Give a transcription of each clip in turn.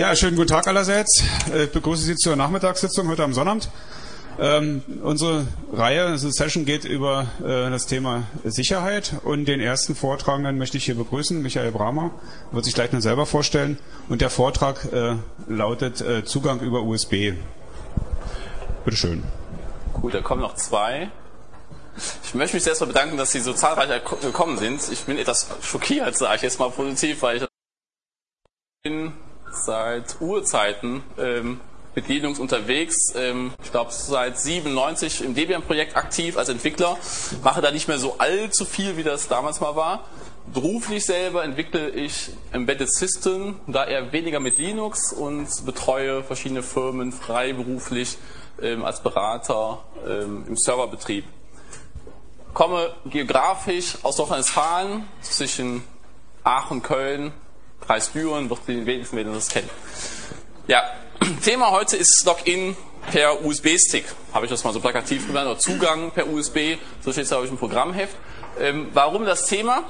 Ja, schönen guten Tag allerseits. Ich begrüße Sie zur Nachmittagssitzung heute am Sonnabend. Unsere Reihe, unsere Session geht über das Thema Sicherheit und den ersten Vortragenden möchte ich hier begrüßen, Michael Bramer, wird sich gleich noch selber vorstellen und der Vortrag lautet Zugang über USB. Bitte schön. Gut, da kommen noch zwei. Ich möchte mich erstmal bedanken, dass Sie so zahlreich gekommen sind. Ich bin etwas schockiert, sage ich jetzt mal positiv, weil ich bin seit Urzeiten mit Linux unterwegs. Ich glaube seit 97 im Debian-Projekt aktiv als Entwickler. Mache da nicht mehr so allzu viel, wie das damals mal war. Beruflich selber entwickle ich Embedded System, da eher weniger mit Linux und betreue verschiedene Firmen freiberuflich als Berater im Serverbetrieb. Komme geografisch aus Nordrhein-Westfalen zwischen Aachen und Köln, Kreis Düren, wird die wenigsten werden das kennen. Ja, Thema heute ist Login per USB-Stick. Habe ich das mal so plakativ genannt, oder Zugang per USB, so steht es glaube ich im Programmheft. Warum das Thema?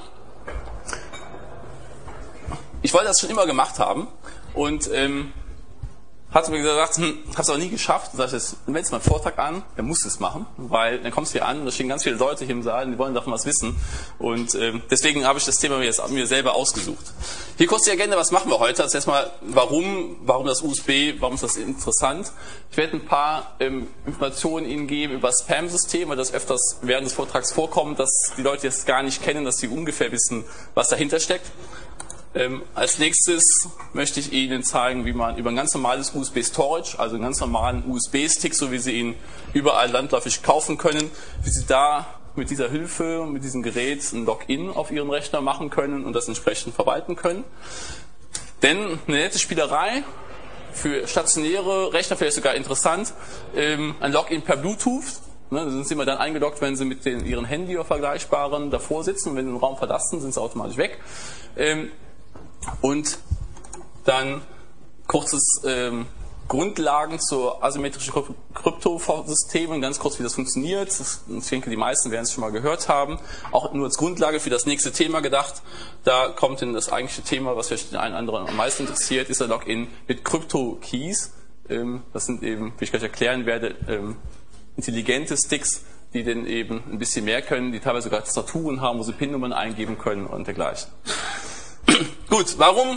Ich wollte das schon immer gemacht haben und hatte mir gesagt, habe es aber nie geschafft. Dann sage ich, dann meldest du mal einen Vortrag an, dann musst du es machen, weil dann kommst du hier an und da stehen ganz viele Leute hier im Saal, die wollen davon was wissen. Und deswegen habe ich das Thema mir selber ausgesucht. Hier kurz die Agenda, was machen wir heute? Also erstmal, warum das USB, warum ist das interessant? Ich werde ein paar Informationen Ihnen geben über das Spam-System, weil das öfters während des Vortrags vorkommt, dass die Leute das gar nicht kennen, dass sie ungefähr wissen, was dahinter steckt. Als nächstes möchte ich Ihnen zeigen, wie man über ein ganz normales USB-Storage, also einen ganz normalen USB-Stick, so wie Sie ihn überall landläufig kaufen können, wie Sie da mit dieser Hilfe, mit diesem Gerät ein Login auf Ihren Rechner machen können und das entsprechend verwalten können. Denn eine nette Spielerei, für stationäre Rechner vielleicht sogar interessant, ein Login per Bluetooth. Da sind Sie immer dann eingeloggt, wenn Sie mit Ihren Handy oder Vergleichbaren davor sitzen und wenn Sie den Raum verlassen, sind Sie automatisch weg. Und dann kurzes Grundlagen zur asymmetrischen Kryptosystemen, ganz kurz wie das funktioniert. Ich denke, die meisten werden es schon mal gehört haben. Auch nur als Grundlage für das nächste Thema gedacht. Da kommt dann das eigentliche Thema, was vielleicht den einen oder anderen am meisten interessiert, ist der Login mit Krypto-Keys. Das sind eben, wie ich gleich erklären werde, intelligente Sticks, die dann eben ein bisschen mehr können, die teilweise sogar Tastaturen haben, wo sie PIN-Nummern eingeben können und dergleichen. Gut, warum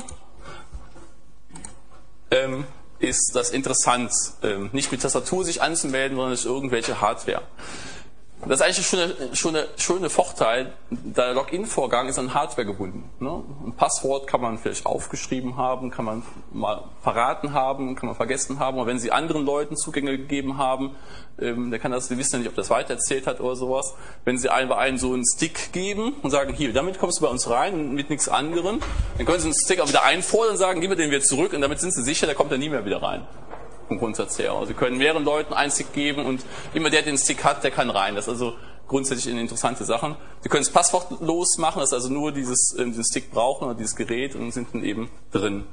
ist das interessant, nicht mit Tastatur sich anzumelden, sondern durch irgendwelche Hardware? Das ist eigentlich schon ein schöner Vorteil. Der Login-Vorgang ist an Hardware gebunden. Ne? Ein Passwort kann man vielleicht aufgeschrieben haben, kann man mal verraten haben, kann man vergessen haben. Und wenn Sie anderen Leuten Zugänge gegeben haben, der kann das, Sie wissen ja nicht, ob das weitererzählt hat oder sowas. Wenn Sie einem so einen Stick geben und sagen, hier, damit kommst du bei uns rein und mit nichts anderem, dann können Sie den Stick auch wieder einfordern und sagen, gib mir den wieder zurück und damit sind Sie sicher, der kommt dann nie mehr wieder rein. Vom Grundsatz her. Also Sie können mehreren Leuten einen Stick geben und immer der den Stick hat, der kann rein. Das ist also grundsätzlich eine interessante Sache. Sie können es passwortlos machen, das ist also nur diesen Stick brauchen oder dieses Gerät und sind dann eben drin.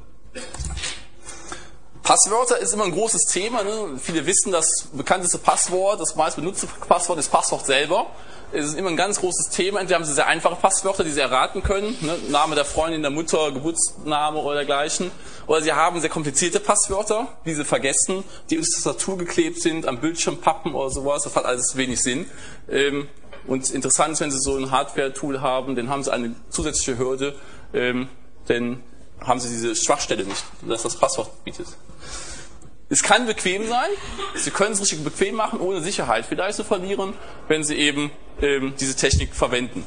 Passwörter ist immer ein großes Thema. Ne? Viele wissen, das bekannteste Passwort, das meist benutzte Passwort ist Passwort selber. Es ist immer ein ganz großes Thema. Entweder haben Sie sehr einfache Passwörter, die Sie erraten können, ne? Name der Freundin, der Mutter, Geburtsname oder dergleichen. Oder Sie haben sehr komplizierte Passwörter, die Sie vergessen, die in die Tastatur geklebt sind, am Bildschirm Pappen oder sowas. Das hat alles wenig Sinn. Und interessant ist, wenn Sie so ein Hardware-Tool haben, dann haben Sie eine zusätzliche Hürde, denn haben Sie diese Schwachstelle nicht, dass das Passwort bietet. Es kann bequem sein, Sie können es richtig bequem machen, ohne Sicherheit vielleicht zu verlieren, wenn Sie eben diese Technik verwenden.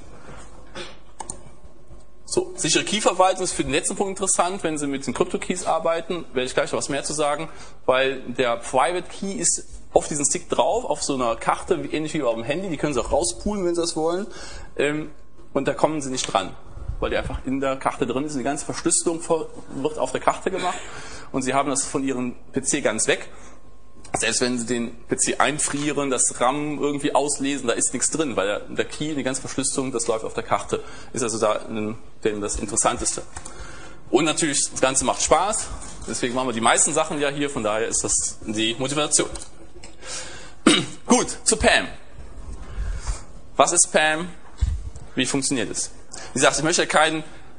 So, sichere Key-Verwaltung ist für den letzten Punkt interessant, wenn Sie mit den Crypto-Keys arbeiten, werde ich gleich noch was mehr zu sagen, weil der Private Key ist auf diesem Stick drauf, auf so einer Karte, ähnlich wie auf dem Handy, die können Sie auch rauspulen, wenn Sie das wollen, und da kommen Sie nicht dran, weil die einfach in der Karte drin ist und die ganze Verschlüsselung wird auf der Karte gemacht und Sie haben das von Ihrem PC ganz weg. Selbst wenn Sie den PC einfrieren, das RAM irgendwie auslesen, da ist nichts drin, weil der Key, die ganze Verschlüsselung, das läuft auf der Karte. Ist also da das Interessanteste. Und natürlich, das Ganze macht Spaß, deswegen machen wir die meisten Sachen ja hier, von daher ist das die Motivation. Gut, zu PAM. Was ist PAM? Wie funktioniert es? Wie gesagt, ich möchte keinen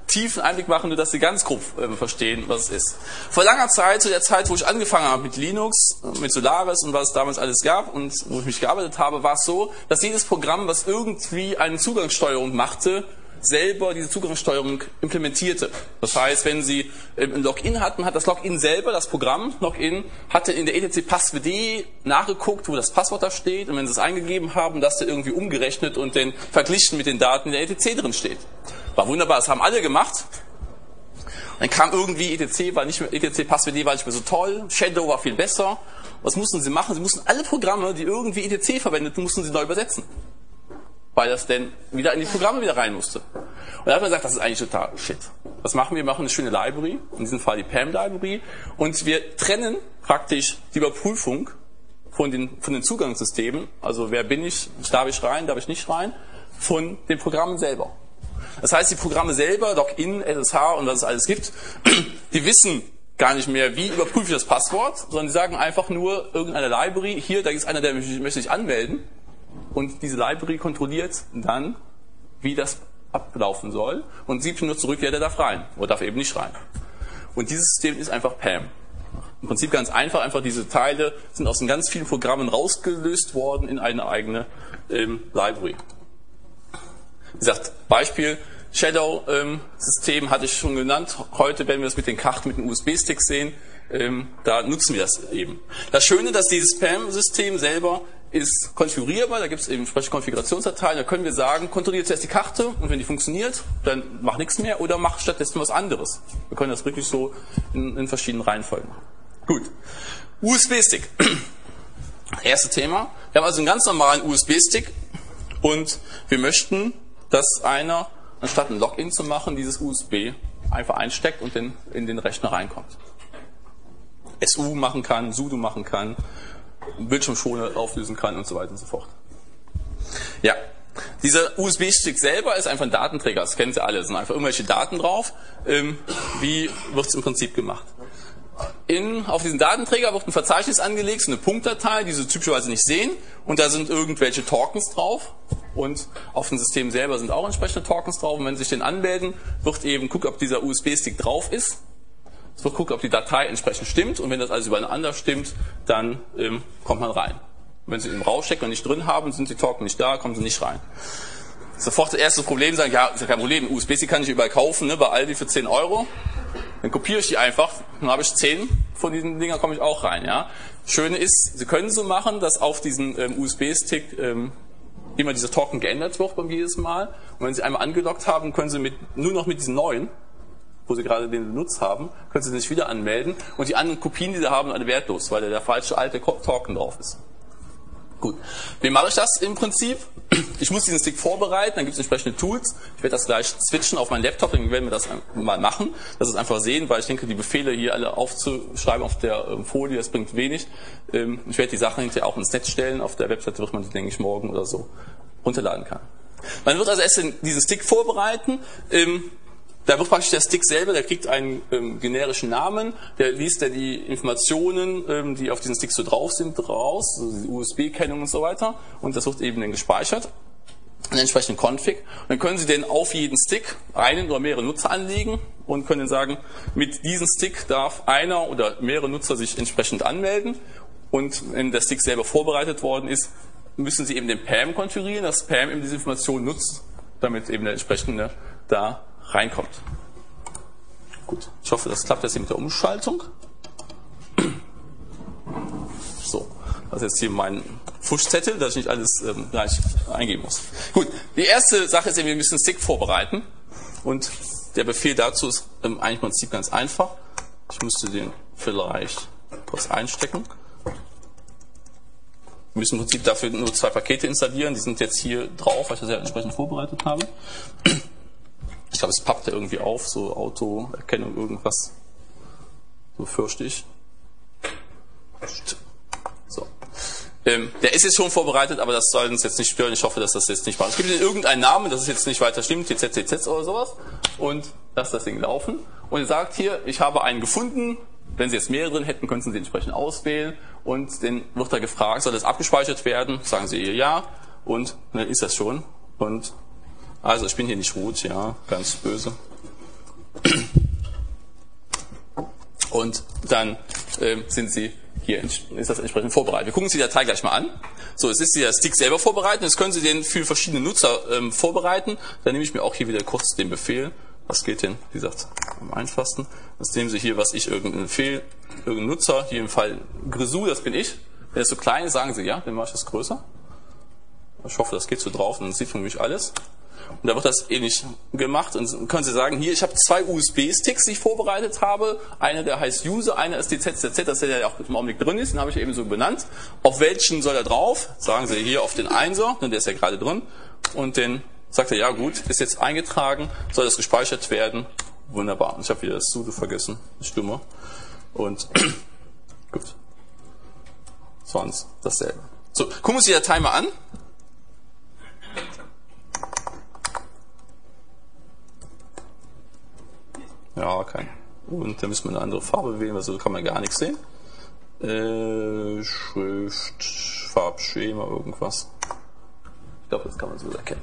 tiefen Einblick machen, nur dass Sie ganz grob verstehen, was es ist. Vor langer Zeit, zu der Zeit, wo ich angefangen habe mit Linux, mit Solaris und was es damals alles gab und wo ich mich gearbeitet habe, war es so, dass jedes Programm, was irgendwie eine Zugangssteuerung machte, selber diese Zugangssteuerung implementierte. Das heißt, wenn Sie ein Login hatten, hat das Login selber, das Programm Login, hatte in der etc Passwd nachgeguckt, wo das Passwort da steht, und wenn Sie es eingegeben haben, das da irgendwie umgerechnet und dann verglichen mit den Daten, die in der etc drin steht. War wunderbar, das haben alle gemacht. Dann kam irgendwie etc Passwd war nicht mehr so toll, Shadow war viel besser. Was mussten Sie machen? Sie mussten alle Programme, die irgendwie etc verwendeten, mussten Sie neu übersetzen. Weil das dann wieder in die Programme wieder rein musste. Und da hat man gesagt, das ist eigentlich total shit. Was machen wir? Wir machen eine schöne Library, in diesem Fall die PAM-Library, und wir trennen praktisch die Überprüfung von den Zugangssystemen, also wer bin ich, darf ich rein, darf ich nicht rein, von den Programmen selber. Das heißt, die Programme selber, Login, SSH und was es alles gibt, die wissen gar nicht mehr, wie überprüfe ich das Passwort, sondern die sagen einfach nur irgendeine Library, hier, da ist einer, der möchte sich anmelden. Und diese Library kontrolliert dann, wie das ablaufen soll, und sieht nur zurück, wer darf rein oder darf eben nicht rein. Und dieses System ist einfach PAM. Im Prinzip ganz einfach diese Teile sind aus den ganz vielen Programmen rausgelöst worden in eine eigene Library. Wie gesagt, Beispiel Shadow-System hatte ich schon genannt. Heute werden wir das mit den Karten, mit den USB-Sticks sehen. Da nutzen wir das eben. Das Schöne, dass dieses PAM-System selber ist konfigurierbar, da gibt es eben entsprechende Konfigurationsdateien, da können wir sagen, kontrolliert zuerst die Karte, und wenn die funktioniert, dann mach nichts mehr oder mach stattdessen was anderes. Wir können das wirklich so in verschiedenen Reihenfolgen machen. Gut. USB-Stick. Erste Thema. Wir haben also einen ganz normalen USB-Stick und wir möchten, dass einer, anstatt ein Login zu machen, dieses USB einfach einsteckt und dann in den Rechner reinkommt. SU machen kann, sudo machen kann, Bildschirmschoner auflösen kann und so weiter und so fort. Ja, dieser USB-Stick selber ist einfach ein Datenträger, das kennen Sie alle, es sind einfach irgendwelche Daten drauf. Wie wird es im Prinzip gemacht? Auf diesen Datenträger wird ein Verzeichnis angelegt, so eine Punktdatei, die Sie typischerweise nicht sehen, und da sind irgendwelche Tokens drauf, und auf dem System selber sind auch entsprechende Tokens drauf, und wenn Sie sich den anmelden, wird eben gucken, ob dieser USB-Stick drauf ist. Es wird gucken, ob die Datei entsprechend stimmt, und wenn das alles übereinander stimmt, dann kommt man rein. Wenn Sie ihn rausstecken und nicht drin haben, sind die Token nicht da, kommen Sie nicht rein. Sofort das erste Problem, sagen, ja, ist ja kein Problem, USB-Stick kann ich überall kaufen, ne, bei Aldi für 10 €. Dann kopiere ich die einfach, dann habe ich 10 von diesen Dingern, komme ich auch rein. Ja. Schöne ist, Sie können so machen, dass auf diesen USB-Stick immer dieser Token geändert wird beim jedes Mal. Und wenn Sie einmal angeloggt haben, können Sie nur noch mit diesen neuen, wo Sie gerade den benutzt haben, können Sie sich wieder anmelden, und die anderen Kopien, die Sie haben, sind alle wertlos, weil der falsche alte Token drauf ist. Gut. Wie mache ich das im Prinzip? Ich muss diesen Stick vorbereiten, dann gibt es entsprechende Tools. Ich werde das gleich switchen auf meinen Laptop, dann werden wir das mal machen. Das ist einfach sehen, weil ich denke, die Befehle hier alle aufzuschreiben auf der Folie, das bringt wenig. Ich werde die Sachen hinterher auch ins Netz stellen. Auf der Webseite wird man die, denke ich, morgen oder so runterladen kann. Man wird also erst diesen Stick vorbereiten. Da wird praktisch der Stick selber, der kriegt einen generischen Namen, der liest dann die Informationen, die auf diesen Stick so drauf sind, raus, also die USB-Kennung und so weiter, und das wird eben dann gespeichert, einen entsprechenden Config. Und dann können Sie den auf jeden Stick einen oder mehrere Nutzer anlegen und können dann sagen, mit diesem Stick darf einer oder mehrere Nutzer sich entsprechend anmelden, und wenn der Stick selber vorbereitet worden ist, müssen Sie eben den PAM konfigurieren, dass PAM eben diese Information nutzt, damit eben der entsprechende da reinkommt. Gut, ich hoffe, das klappt jetzt hier mit der Umschaltung. So, das ist jetzt hier mein Fuschzettel, dass ich nicht alles gleich eingeben muss. Gut, die erste Sache ist eben, wir müssen einen Stick vorbereiten, und der Befehl dazu ist eigentlich im Prinzip ganz einfach. Ich müsste den vielleicht kurz einstecken. Wir müssen im Prinzip dafür nur 2 Pakete installieren, die sind jetzt hier drauf, weil ich das ja entsprechend vorbereitet habe. Ich glaube, es pappt ja irgendwie auf, so Autoerkennung, irgendwas. So fürchte ich. So. Der ist jetzt schon vorbereitet, aber das soll uns jetzt nicht stören. Ich hoffe, dass das jetzt nicht macht. Es gibt irgendeinen Namen, das ist jetzt nicht weiter stimmt, TZ oder sowas. Und lasst das Ding laufen. Und ihr sagt hier, ich habe einen gefunden. Wenn Sie jetzt mehrere drin hätten, könnten Sie entsprechend auswählen. Und dann wird da gefragt, soll das abgespeichert werden? Sagen Sie ja. Und dann ist das schon. Und also ich bin hier nicht root, ja, ganz böse. Und dann sind Sie hier, ist das entsprechend vorbereitet. Wir gucken uns die Datei gleich mal an. So, es ist der Stick selber vorbereitet. Jetzt können Sie den für verschiedene Nutzer vorbereiten. Dann nehme ich mir auch hier wieder kurz den Befehl. Was geht denn, wie gesagt, am einfachsten? Jetzt nehmen Sie hier, irgendeinen Befehl, irgendeinen Nutzer, hier im Fall Grisou, das bin ich. Wenn das so klein ist, sagen Sie ja, dann mache ich das größer. Ich hoffe, das geht so drauf und sieht für mich alles. Und da wird das ähnlich gemacht. Und dann können Sie sagen, hier, ich habe 2 USB-Sticks, die ich vorbereitet habe. Einer, der heißt User, einer ist DZZZ, das der auch im Augenblick drin ist, den habe ich eben so benannt. Auf welchen soll er drauf? Sagen Sie hier auf den 1er, der ist ja gerade drin. Und den sagt er, ja gut, ist jetzt eingetragen, soll das gespeichert werden. Wunderbar. Und ich habe wieder das Sudo vergessen, Stimme. Und gut. Sonst dasselbe. So, gucken wir uns die Datei mal an. Ja, kein. Und da müssen wir eine andere Farbe wählen, weil so kann man gar nichts sehen. Schrift, Farbschema, irgendwas. Ich glaube, das kann man so erkennen.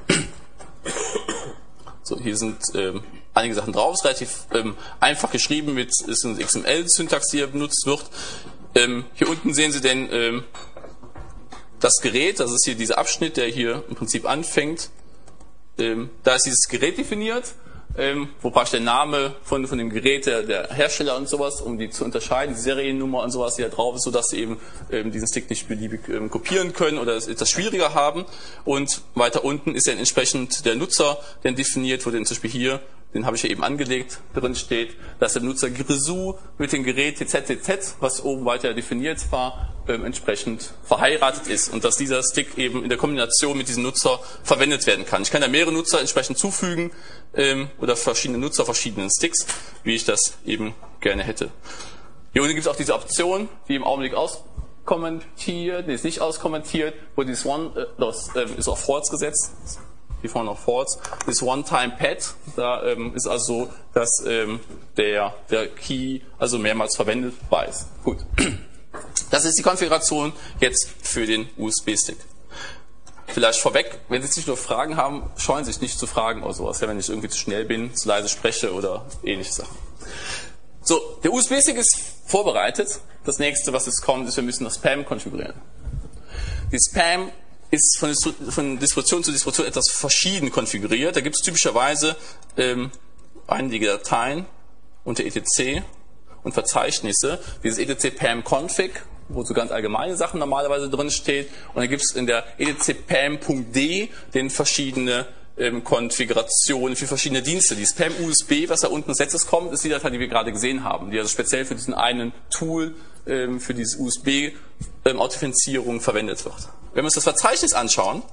So, hier sind einige Sachen drauf. Es ist relativ einfach geschrieben, ist eine XML-Syntax, die hier benutzt wird. Hier unten sehen Sie denn das Gerät, das ist hier dieser Abschnitt, der hier im Prinzip anfängt. Da ist dieses Gerät definiert. Wo praktisch der Name von dem Gerät, der Hersteller und sowas, um die zu unterscheiden, die Seriennummer und sowas, die da drauf ist, sodass sie eben diesen Stick nicht beliebig kopieren können oder es etwas schwieriger haben. Und weiter unten ist dann entsprechend der Nutzer dann definiert, wo dann zum Beispiel hier, den habe ich ja eben angelegt, drin steht, dass der Nutzer Grisou mit dem Gerät TZTZ, was oben weiter definiert war, entsprechend verheiratet ist und dass dieser Stick eben in der Kombination mit diesem Nutzer verwendet werden kann. Ich kann da mehrere Nutzer entsprechend zufügen oder verschiedene Nutzer verschiedenen Sticks, wie ich das eben gerne hätte. Hier unten gibt es auch diese Option, die im Augenblick auskommentiert, die ist nicht auskommentiert, wo dieses One, das ist auf False gesetzt. Die vorne auf False, das One-Time-Pad, da ist also, dass der Key also mehrmals verwendbar ist. Gut. Das ist die Konfiguration jetzt für den USB-Stick. Vielleicht vorweg, wenn Sie sich nur Fragen haben, scheuen Sie sich nicht zu fragen oder sowas, ja, wenn ich irgendwie zu schnell bin, zu leise spreche oder ähnliche Sachen. So, der USB-Stick ist vorbereitet. Das nächste, was jetzt kommt, ist, wir müssen das Spam konfigurieren. Die Spam ist von Distribution zu Distribution etwas verschieden konfiguriert. Da gibt es typischerweise einige Dateien unter etc und Verzeichnisse. Dieses etc pam config, wo so ganz allgemeine Sachen normalerweise drin steht. Und dann gibt es in der etc pam.d den verschiedene Konfigurationen für verschiedene Dienste. Die Spam USB, was da unten als letztes kommt, ist die Datei, die wir gerade gesehen haben, die also speziell für diesen einen Tool, für diese USB-Authentifizierung verwendet wird. Wenn wir uns das Verzeichnis anschauen,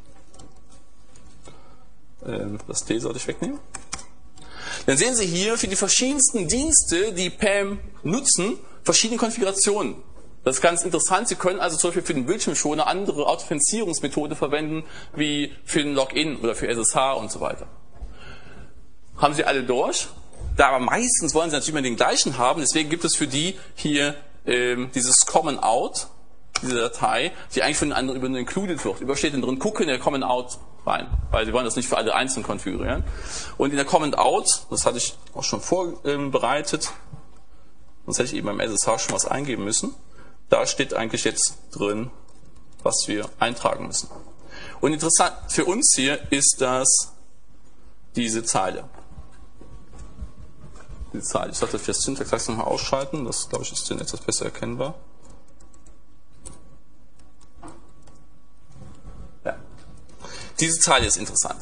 das D sollte ich wegnehmen, dann sehen Sie hier für die verschiedensten Dienste, die PAM nutzen, verschiedene Konfigurationen. Das ist ganz interessant. Sie können also zum Beispiel für den Bildschirmschoner andere Authentifizierungsmethode verwenden, wie für den Login oder für SSH und so weiter. Haben Sie alle durch? Da aber meistens wollen Sie natürlich immer den gleichen haben, deswegen gibt es für die hier dieses Common Out, diese Datei, die eigentlich von den anderen über included wird. Übersteht drin, gucken in der Common Out rein, weil sie wollen das nicht für alle einzeln konfigurieren. Und in der Common Out, das hatte ich auch schon vorbereitet, sonst hätte ich eben beim SSH schon was eingeben müssen, da steht eigentlich jetzt drin, was wir eintragen müssen. Und interessant für uns hier ist das diese Zeile. Die Zeile. Ich sollte das Syntax nochmal ausschalten, das glaube ich ist dann etwas besser erkennbar. Ja. Diese Zeile ist interessant.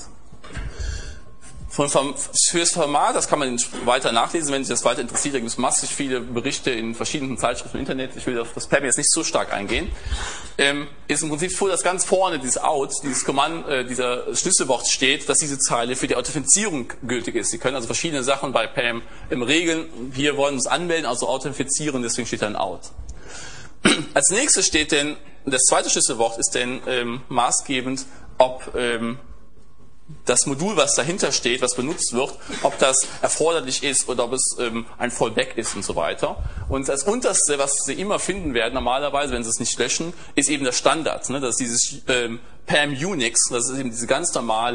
Fürs Format, das kann man weiter nachlesen, wenn sich das weiter interessiert, da gibt es massig viele Berichte in verschiedenen Zeitschriften im Internet, ich will auf das PAM jetzt nicht so stark eingehen, ist im Prinzip vor, dass ganz vorne dieses Out, dieses Command, dieser Schlüsselwort steht, dass diese Zeile für die Authentifizierung gültig ist. Sie können also verschiedene Sachen bei PAM regeln, hier wollen wir uns anmelden, also authentifizieren, deswegen steht dann Out. Als nächstes steht denn, das zweite Schlüsselwort ist denn maßgebend, ob das Modul, was dahinter steht, was benutzt wird, ob das erforderlich ist oder ob es ein Fallback ist und so weiter. Und das Unterste, was Sie immer finden werden, normalerweise, wenn Sie es nicht löschen, ist eben der Standard. Ne? Das ist dieses PAM Unix, das ist eben diese ganz normale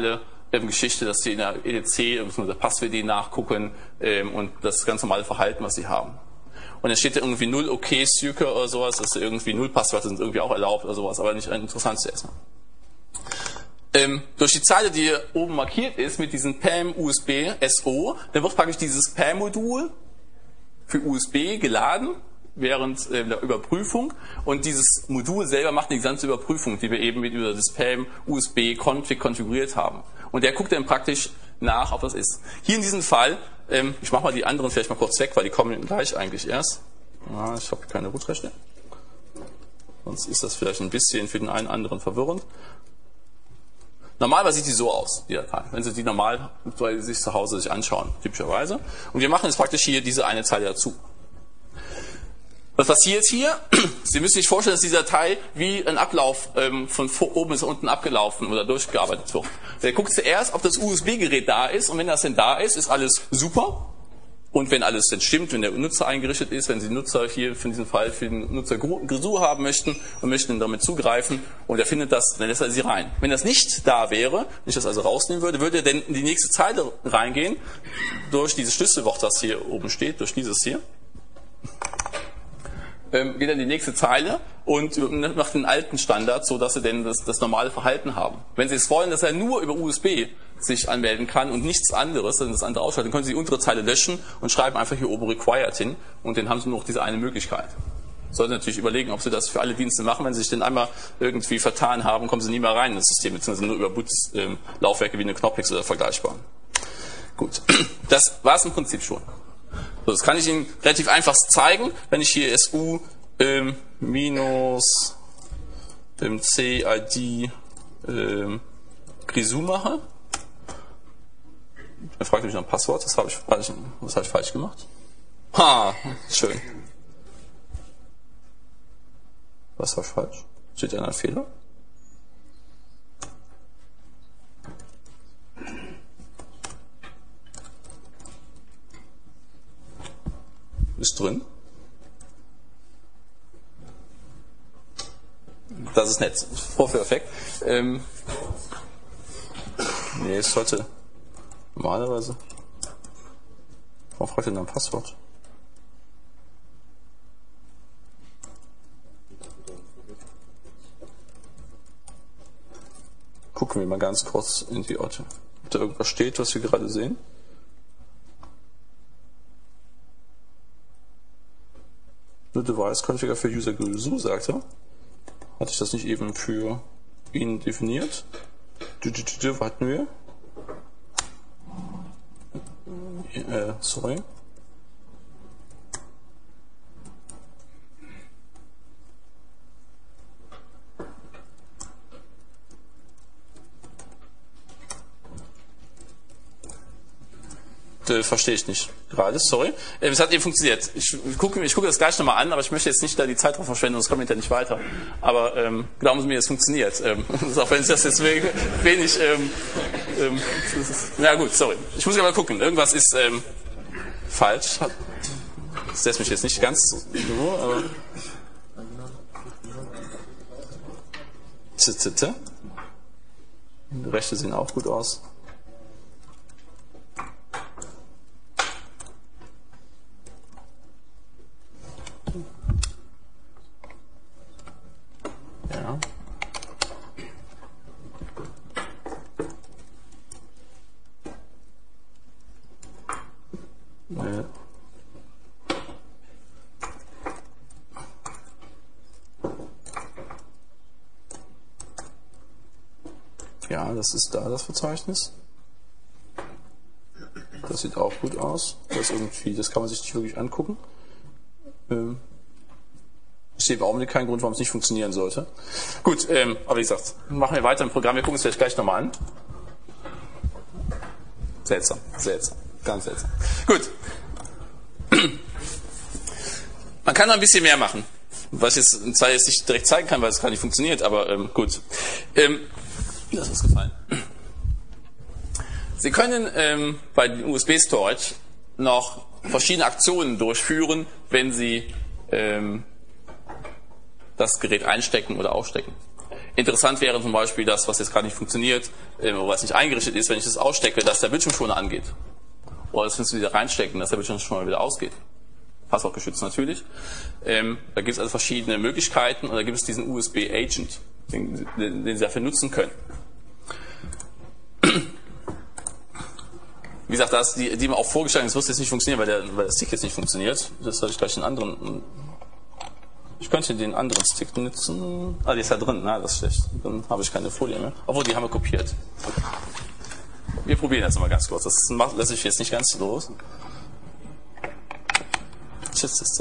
Geschichte, dass sie in der EDC der Pass-WD nachgucken und das ganz normale Verhalten, was sie haben. Und dann steht da irgendwie 0 okay Sucre oder sowas, dass irgendwie 0 Passwörter sind irgendwie auch erlaubt oder sowas, aber nicht interessant erstmal. Durch die Zeile, die hier oben markiert ist mit diesem PAM USB SO, dann wird praktisch dieses PAM-Modul für USB geladen während der Überprüfung und dieses Modul selber macht die gesamte Überprüfung, die wir eben mit über das PAM USB Config konfiguriert haben. Und der guckt dann praktisch nach, ob das ist. Hier in diesem Fall, ich mache mal die anderen vielleicht mal kurz weg, weil die kommen gleich eigentlich erst. Ja, ich habe keine Rootrechte. Sonst ist das vielleicht ein bisschen für den einen anderen verwirrend. Normalerweise sieht die so aus, die Datei. Wenn Sie die normal sich zu Hause sich anschauen, typischerweise. Und wir machen jetzt praktisch hier diese eine Zeile dazu. Was passiert hier? Sie müssen sich vorstellen, dass diese Datei wie ein Ablauf von oben bis unten abgelaufen oder durchgearbeitet wird. Der guckt zuerst, ob das USB-Gerät da ist und wenn das denn da ist, ist alles super. Und wenn alles denn stimmt, wenn der Nutzer eingerichtet ist, wenn Sie den Nutzer hier für diesen Fall für den Nutzer Grisou haben möchten und möchten damit zugreifen und er findet das, dann lässt er sie rein. Wenn das nicht da wäre, wenn ich das also rausnehmen würde, würde er dann in die nächste Zeile reingehen, durch dieses Schlüsselwort, das hier oben steht, durch dieses hier. Geht dann in die nächste Zeile und macht den alten Standard, so dass Sie denn das normale Verhalten haben. Wenn Sie es wollen, dass er nur über USB sich anmelden kann und nichts anderes, dann das andere ausschalten, dann können Sie die untere Zeile löschen und schreiben einfach hier oben required hin und dann haben Sie nur noch diese eine Möglichkeit. Sollten natürlich überlegen, ob Sie das für alle Dienste machen. Wenn Sie sich denn einmal irgendwie vertan haben, kommen Sie nie mehr rein in das System, beziehungsweise nur über Boot-Laufwerke wie eine Knoppix oder vergleichbar. Gut, das war es im Prinzip schon. So, das kann ich Ihnen relativ einfach zeigen, wenn ich hier SU minus CID Grisou mache. Er fragt mich nach dem Passwort, was habe ich falsch gemacht? Ha, schön. Was war falsch? Steht da ein Fehler? Ist drin. Das ist nett. Vorführeffekt. Nee, es sollte normalerweise. Warum fragt ihr denn ein Passwort? Gucken wir mal ganz kurz in die Orte. Ob da irgendwas steht, was wir gerade sehen. The Device Configure für User Grisou, sagt er. Hatte ich das nicht eben für ihn definiert? Warten wir. Sorry. Verstehe ich nicht gerade, sorry. Es hat eben funktioniert. Ich gucke das gleich nochmal an, aber ich möchte jetzt nicht da die Zeit drauf verschwenden, sonst kommt hinterher nicht weiter. Aber glauben Sie mir, es funktioniert. Auch wenn es das jetzt wenig... na gut, sorry. Ich muss mal gucken. Irgendwas ist falsch. Das lässt mich jetzt nicht ganz nur, aber... Die Rechte sehen auch gut aus. Ja. Ja, das ist da, das Verzeichnis. Das sieht auch gut aus. Das kann man sich nicht wirklich angucken. Ich sehe im Augenblick keinen Grund, warum es nicht funktionieren sollte. Gut, aber wie gesagt, machen wir weiter im Programm. Wir gucken es vielleicht gleich nochmal an. Seltsam, ganz seltsam. Gut. Man kann noch ein bisschen mehr machen. Was ich jetzt nicht direkt zeigen kann, weil es gar nicht funktioniert, aber gut. Das ist gefallen. Sie können bei den USB-Storage noch verschiedene Aktionen durchführen, wenn Sie das Gerät einstecken oder ausstecken. Interessant wäre zum Beispiel das, was jetzt gerade nicht funktioniert, oder was nicht eingerichtet ist, wenn ich das ausstecke, dass der Bildschirmschoner angeht. Oder das müssen Sie wieder reinstecken, dass der Bildschirmschoner wieder ausgeht. Passwortgeschützt natürlich. Da gibt es also verschiedene Möglichkeiten und da gibt es diesen USB-Agent, den Sie dafür nutzen können. Wie gesagt, da ist die mir auch vorgeschlagen, das wird jetzt nicht funktionieren, weil der Stick jetzt nicht funktioniert. Das soll ich gleich einen anderen. Ich könnte den anderen Stick nutzen. Ah, die ist da drin, na, das ist schlecht. Dann habe ich keine Folie mehr. Obwohl, die haben wir kopiert. Wir probieren jetzt mal ganz kurz. Das lässt sich jetzt nicht ganz los. Schiffsliste.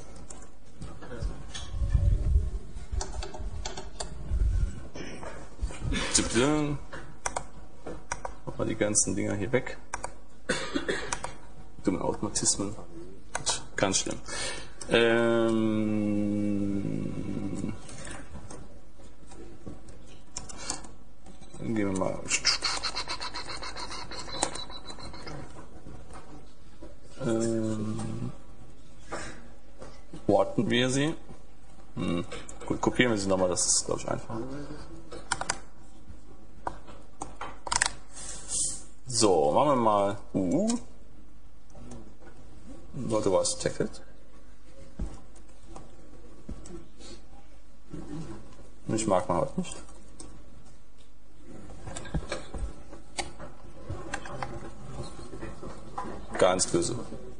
Mach mal die ganzen Dinger hier weg. Dumme Automatismen. Ganz schlimm. Gehen wir mal. Worten wir sie. Gut, kopieren wir sie nochmal, das ist, glaube ich, einfach. So, machen wir mal Leute, was Ticket. Ich mag man halt nicht. Ganz böse.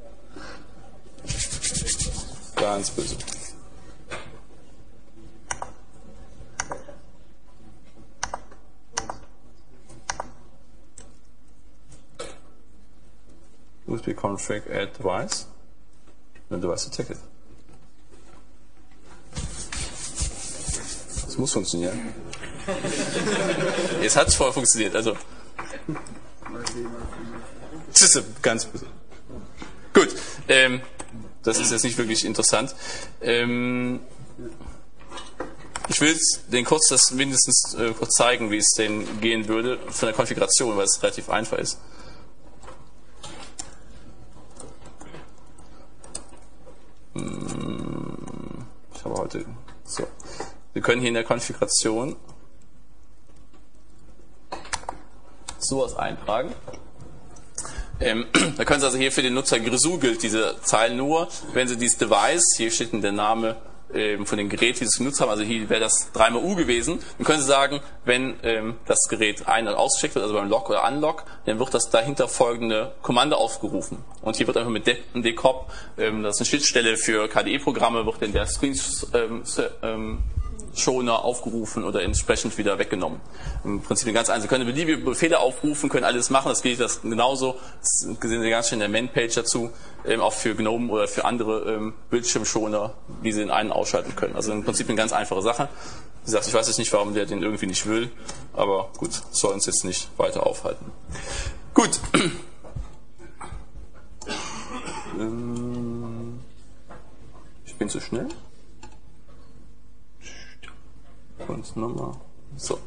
Ganz böse. USB config add device. Ein Device Ticket. Das muss funktionieren. Jetzt hat es vorher funktioniert, also. Das ist ganz böse. Gut, das ist jetzt nicht wirklich interessant. Ich will den kurz das mindestens kurz zeigen, wie es denn gehen würde von der Konfiguration, weil es relativ einfach ist. Ich habe heute so. Wir können hier in der Konfiguration sowas eintragen. Da können Sie also hier für den Nutzer Grisou gilt diese Zeile nur, wenn Sie dieses Device, hier steht der Name von dem Gerät, wie Sie es genutzt haben, also hier wäre das 3x U gewesen, dann können Sie sagen, wenn das Gerät ein- und ausgecheckt wird, also beim Lock oder Unlock, dann wird das dahinter folgende Kommando aufgerufen. Und hier wird einfach mit decop, das ist eine Schnittstelle für KDE-Programme, wird dann der Screen-Schoner aufgerufen oder entsprechend wieder weggenommen. Im Prinzip ganz einfach. Sie können beliebige Befehle aufrufen, können alles machen, das geht das genauso. Das sehen Sie ganz schön in der Man-Page dazu, auch für GNOME oder für andere Bildschirmschoner, wie Sie den einen ausschalten können. Also im Prinzip eine ganz einfache Sache. Wie gesagt, ich weiß jetzt nicht, warum der den irgendwie nicht will, aber gut, soll uns jetzt nicht weiter aufhalten. Gut. Ich bin zu schnell. Und nochmal. So.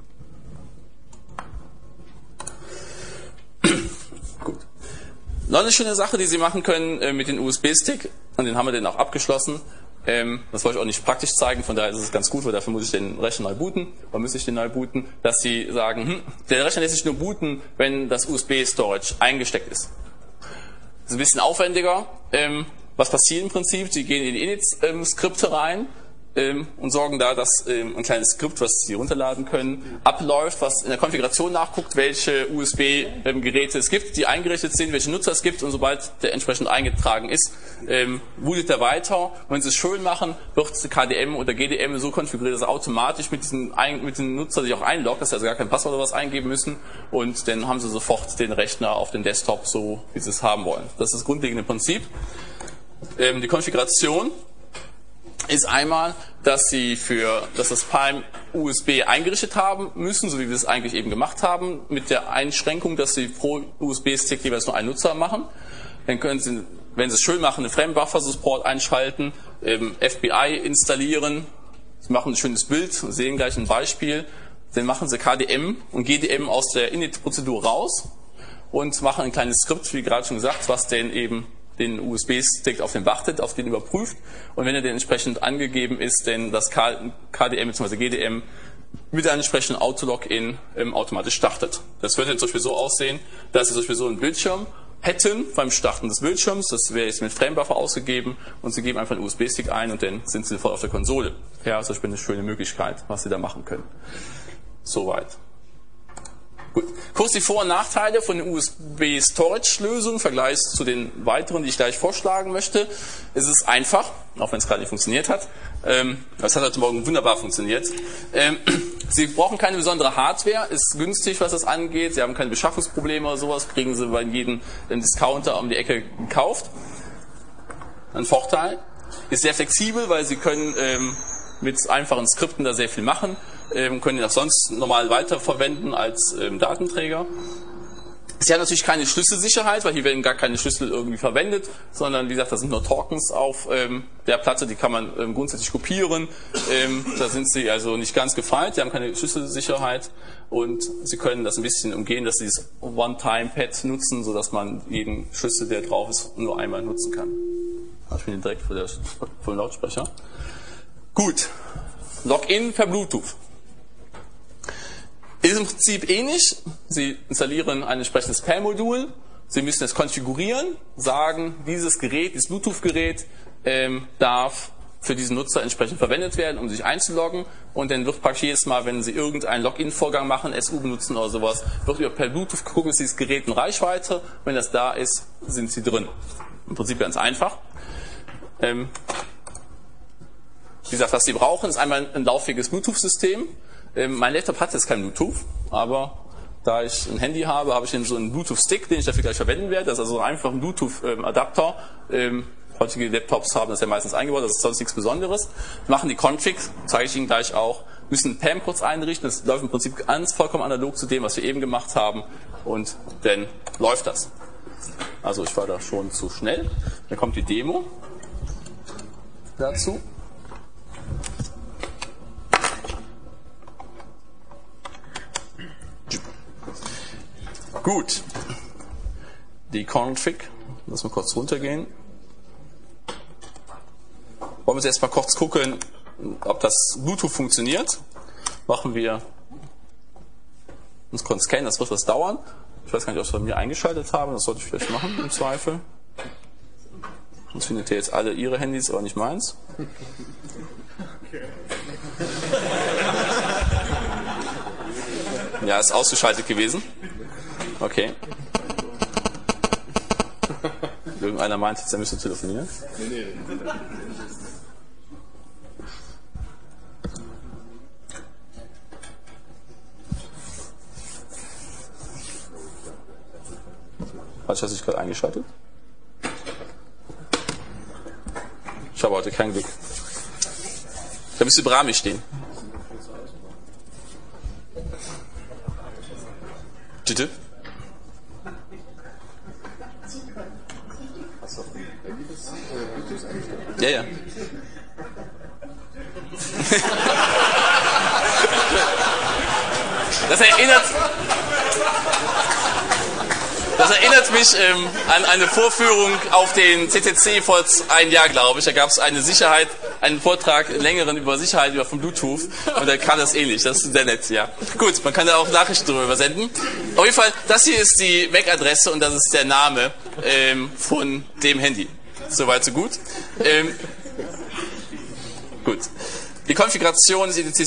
Gut. Noch eine schöne Sache, die Sie machen können mit dem USB-Stick, und den haben wir dann auch abgeschlossen. Das wollte ich auch nicht praktisch zeigen, von daher ist es ganz gut, weil dafür muss ich den Rechner neu booten, oder müsste ich den neu booten, dass Sie sagen, der Rechner lässt sich nur booten, wenn das USB-Storage eingesteckt ist. Das ist ein bisschen aufwendiger. Was passiert im Prinzip? Sie gehen in die Init-Skripte rein und sorgen da, dass ein kleines Skript, was Sie runterladen können, abläuft, was in der Konfiguration nachguckt, welche USB-Geräte es gibt, die eingerichtet sind, welche Nutzer es gibt, und sobald der entsprechend eingetragen ist, bootet er weiter. Und wenn Sie es schön machen, wird KDM oder GDM so konfiguriert, dass er automatisch mit dem Nutzer sich auch einloggt, dass Sie also gar kein Passwort oder was eingeben müssen, und dann haben Sie sofort den Rechner auf dem Desktop so, wie Sie es haben wollen. Das ist das grundlegende Prinzip. Die Konfiguration ist einmal, dass das Palm USB eingerichtet haben müssen, so wie wir es eigentlich eben gemacht haben, mit der Einschränkung, dass Sie pro USB-Stick jeweils nur einen Nutzer machen. Dann können Sie, wenn Sie es schön machen, einen Frame-Buffer-Support einschalten, FBI installieren. Sie machen ein schönes Bild, sehen gleich ein Beispiel. Dann machen Sie KDM und GDM aus der Init-Prozedur raus und machen ein kleines Skript, wie gerade schon gesagt, was denn eben den USB-Stick auf den wartet, auf den überprüft, und wenn er dann entsprechend angegeben ist, denn das KDM bzw. GDM mit einem entsprechenden Auto-Login automatisch startet. Das würde jetzt zum Beispiel so aussehen, dass Sie zum Beispiel so einen Bildschirm hätten beim Starten des Bildschirms. Das wäre jetzt mit Framebuffer ausgegeben und Sie geben einfach einen USB-Stick ein und dann sind Sie sofort auf der Konsole. Ja, das ist zum Beispiel eine schöne Möglichkeit, was Sie da machen können. Soweit. Gut. Kurz die Vor- und Nachteile von den USB-Storage-Lösungen im Vergleich zu den weiteren, die ich gleich vorschlagen möchte. Es ist einfach, auch wenn es gerade nicht funktioniert hat. Es hat heute Morgen wunderbar funktioniert. Sie brauchen keine besondere Hardware, ist günstig, was das angeht. Sie haben keine Beschaffungsprobleme oder sowas, kriegen Sie bei jedem Discounter um die Ecke gekauft. Ein Vorteil. Ist sehr flexibel, weil Sie können mit einfachen Skripten da sehr viel machen. Können ihn auch sonst normal weiterverwenden als Datenträger. Sie haben natürlich keine Schlüsselsicherheit, weil hier werden gar keine Schlüssel irgendwie verwendet, sondern wie gesagt, da sind nur Tokens auf der Platte, die kann man grundsätzlich kopieren. Da sind Sie also nicht ganz gefeit, Sie haben keine Schlüsselsicherheit und Sie können das ein bisschen umgehen, dass Sie dieses One-Time-Pad nutzen, sodass man jeden Schlüssel, der drauf ist, nur einmal nutzen kann. Ich bin direkt vor dem Lautsprecher. Gut, Login per Bluetooth. Ist im Prinzip ähnlich. Sie installieren ein entsprechendes PAL-Modul. Sie müssen es konfigurieren, sagen, dieses Gerät, dieses Bluetooth-Gerät darf für diesen Nutzer entsprechend verwendet werden, um sich einzuloggen. Und dann wird praktisch jedes Mal, wenn Sie irgendeinen Login-Vorgang machen, SU benutzen oder sowas, wird über per Bluetooth gucken, ist dieses Gerät in Reichweite. Wenn das da ist, sind Sie drin. Im Prinzip ganz einfach. Wie gesagt, was Sie brauchen, ist einmal ein lauffähiges Bluetooth-System. Mein Laptop hat jetzt kein Bluetooth, aber da ich ein Handy habe, habe ich so einen Bluetooth-Stick, den ich dafür gleich verwenden werde. Das ist also einfach ein Bluetooth-Adapter. Heutige Laptops haben das ja meistens eingebaut, das ist sonst nichts Besonderes. Machen die Config, zeige ich Ihnen gleich auch, müssen PAM-Codes einrichten. Das läuft im Prinzip ganz vollkommen analog zu dem, was wir eben gemacht haben. Und dann läuft das. Also ich war da schon zu schnell. Dann kommt die Demo dazu. Gut, die Config, lassen wir kurz runtergehen. Wollen wir jetzt erstmal kurz gucken, ob das Bluetooth funktioniert. Machen wir uns kurz scannen, das wird was dauern. Ich weiß gar nicht, ob ich es bei mir eingeschaltet habe, das sollte ich vielleicht machen im Zweifel. Sonst findet ihr jetzt alle Ihre Handys, aber nicht meins. Ja, ist ausgeschaltet gewesen. Okay. Irgendeiner meint jetzt, er müsste telefonieren. Nee. Hast du dich gerade eingeschaltet? Ich habe heute kein Glück. Da müsste Brahmi stehen. Bitte? Ja, ja. Das erinnert mich an eine Vorführung auf den CCC vor einem Jahr, glaube ich. Da gab es einen Vortrag, längeren über Sicherheit von Bluetooth. Und da kam das ähnlich. Das ist sehr nett, ja. Gut, man kann da auch Nachrichten drüber übersenden. Auf jeden Fall, das hier ist die MAC-Adresse und das ist der Name von dem Handy. Soweit, so gut. Gut. Die Konfiguration ist IDC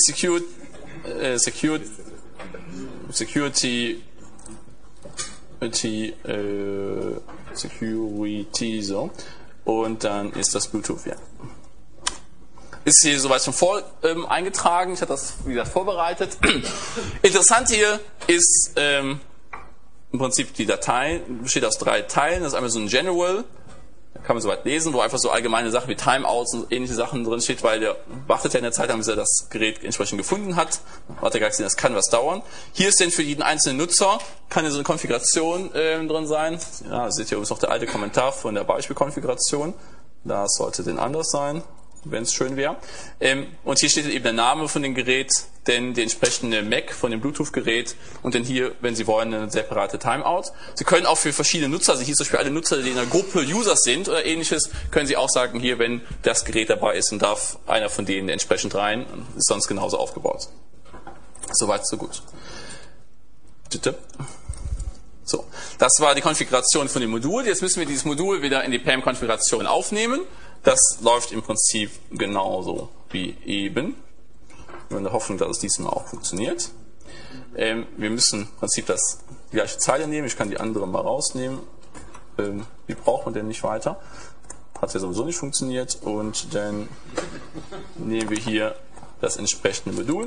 Security, so. Und dann ist das Bluetooth, ja. Ist hier soweit schon eingetragen. Ich habe das, wie gesagt, vorbereitet. Interessant hier ist im Prinzip die Datei, besteht aus 3 Teilen. Das ist einmal so ein General, da kann man soweit lesen, wo einfach so allgemeine Sachen wie Timeouts und ähnliche Sachen drin steht, weil der wartet ja in der Zeit, bis er das Gerät entsprechend gefunden hat. Hat er gar gesehen, das kann was dauern. Hier ist denn für jeden einzelnen Nutzer, kann ja so eine Konfiguration drin sein. Ja, seht ihr übrigens noch der alte Kommentar von der Beispielkonfiguration. Das sollte denn anders sein, wenn es schön wäre. Und hier steht eben der Name von dem Gerät, denn die entsprechende MAC von dem Bluetooth-Gerät und dann hier, wenn Sie wollen, eine separate Timeout. Sie können auch für verschiedene Nutzer, also hier zum Beispiel alle Nutzer, die in einer Gruppe Users sind oder ähnliches, können Sie auch sagen, hier, wenn das Gerät dabei ist, dann darf einer von denen entsprechend rein, ist sonst genauso aufgebaut. Soweit, so gut. Bitte. So, das war die Konfiguration von dem Modul. Jetzt müssen wir dieses Modul wieder in die PAM-Konfiguration aufnehmen. Das läuft im Prinzip genauso wie eben. In der Hoffnung, dass es diesmal auch funktioniert. Wir müssen im Prinzip die gleiche Zeile nehmen. Ich kann die andere mal rausnehmen. Die braucht man denn nicht weiter. Hat ja sowieso nicht funktioniert. Und dann nehmen wir hier das entsprechende Modul.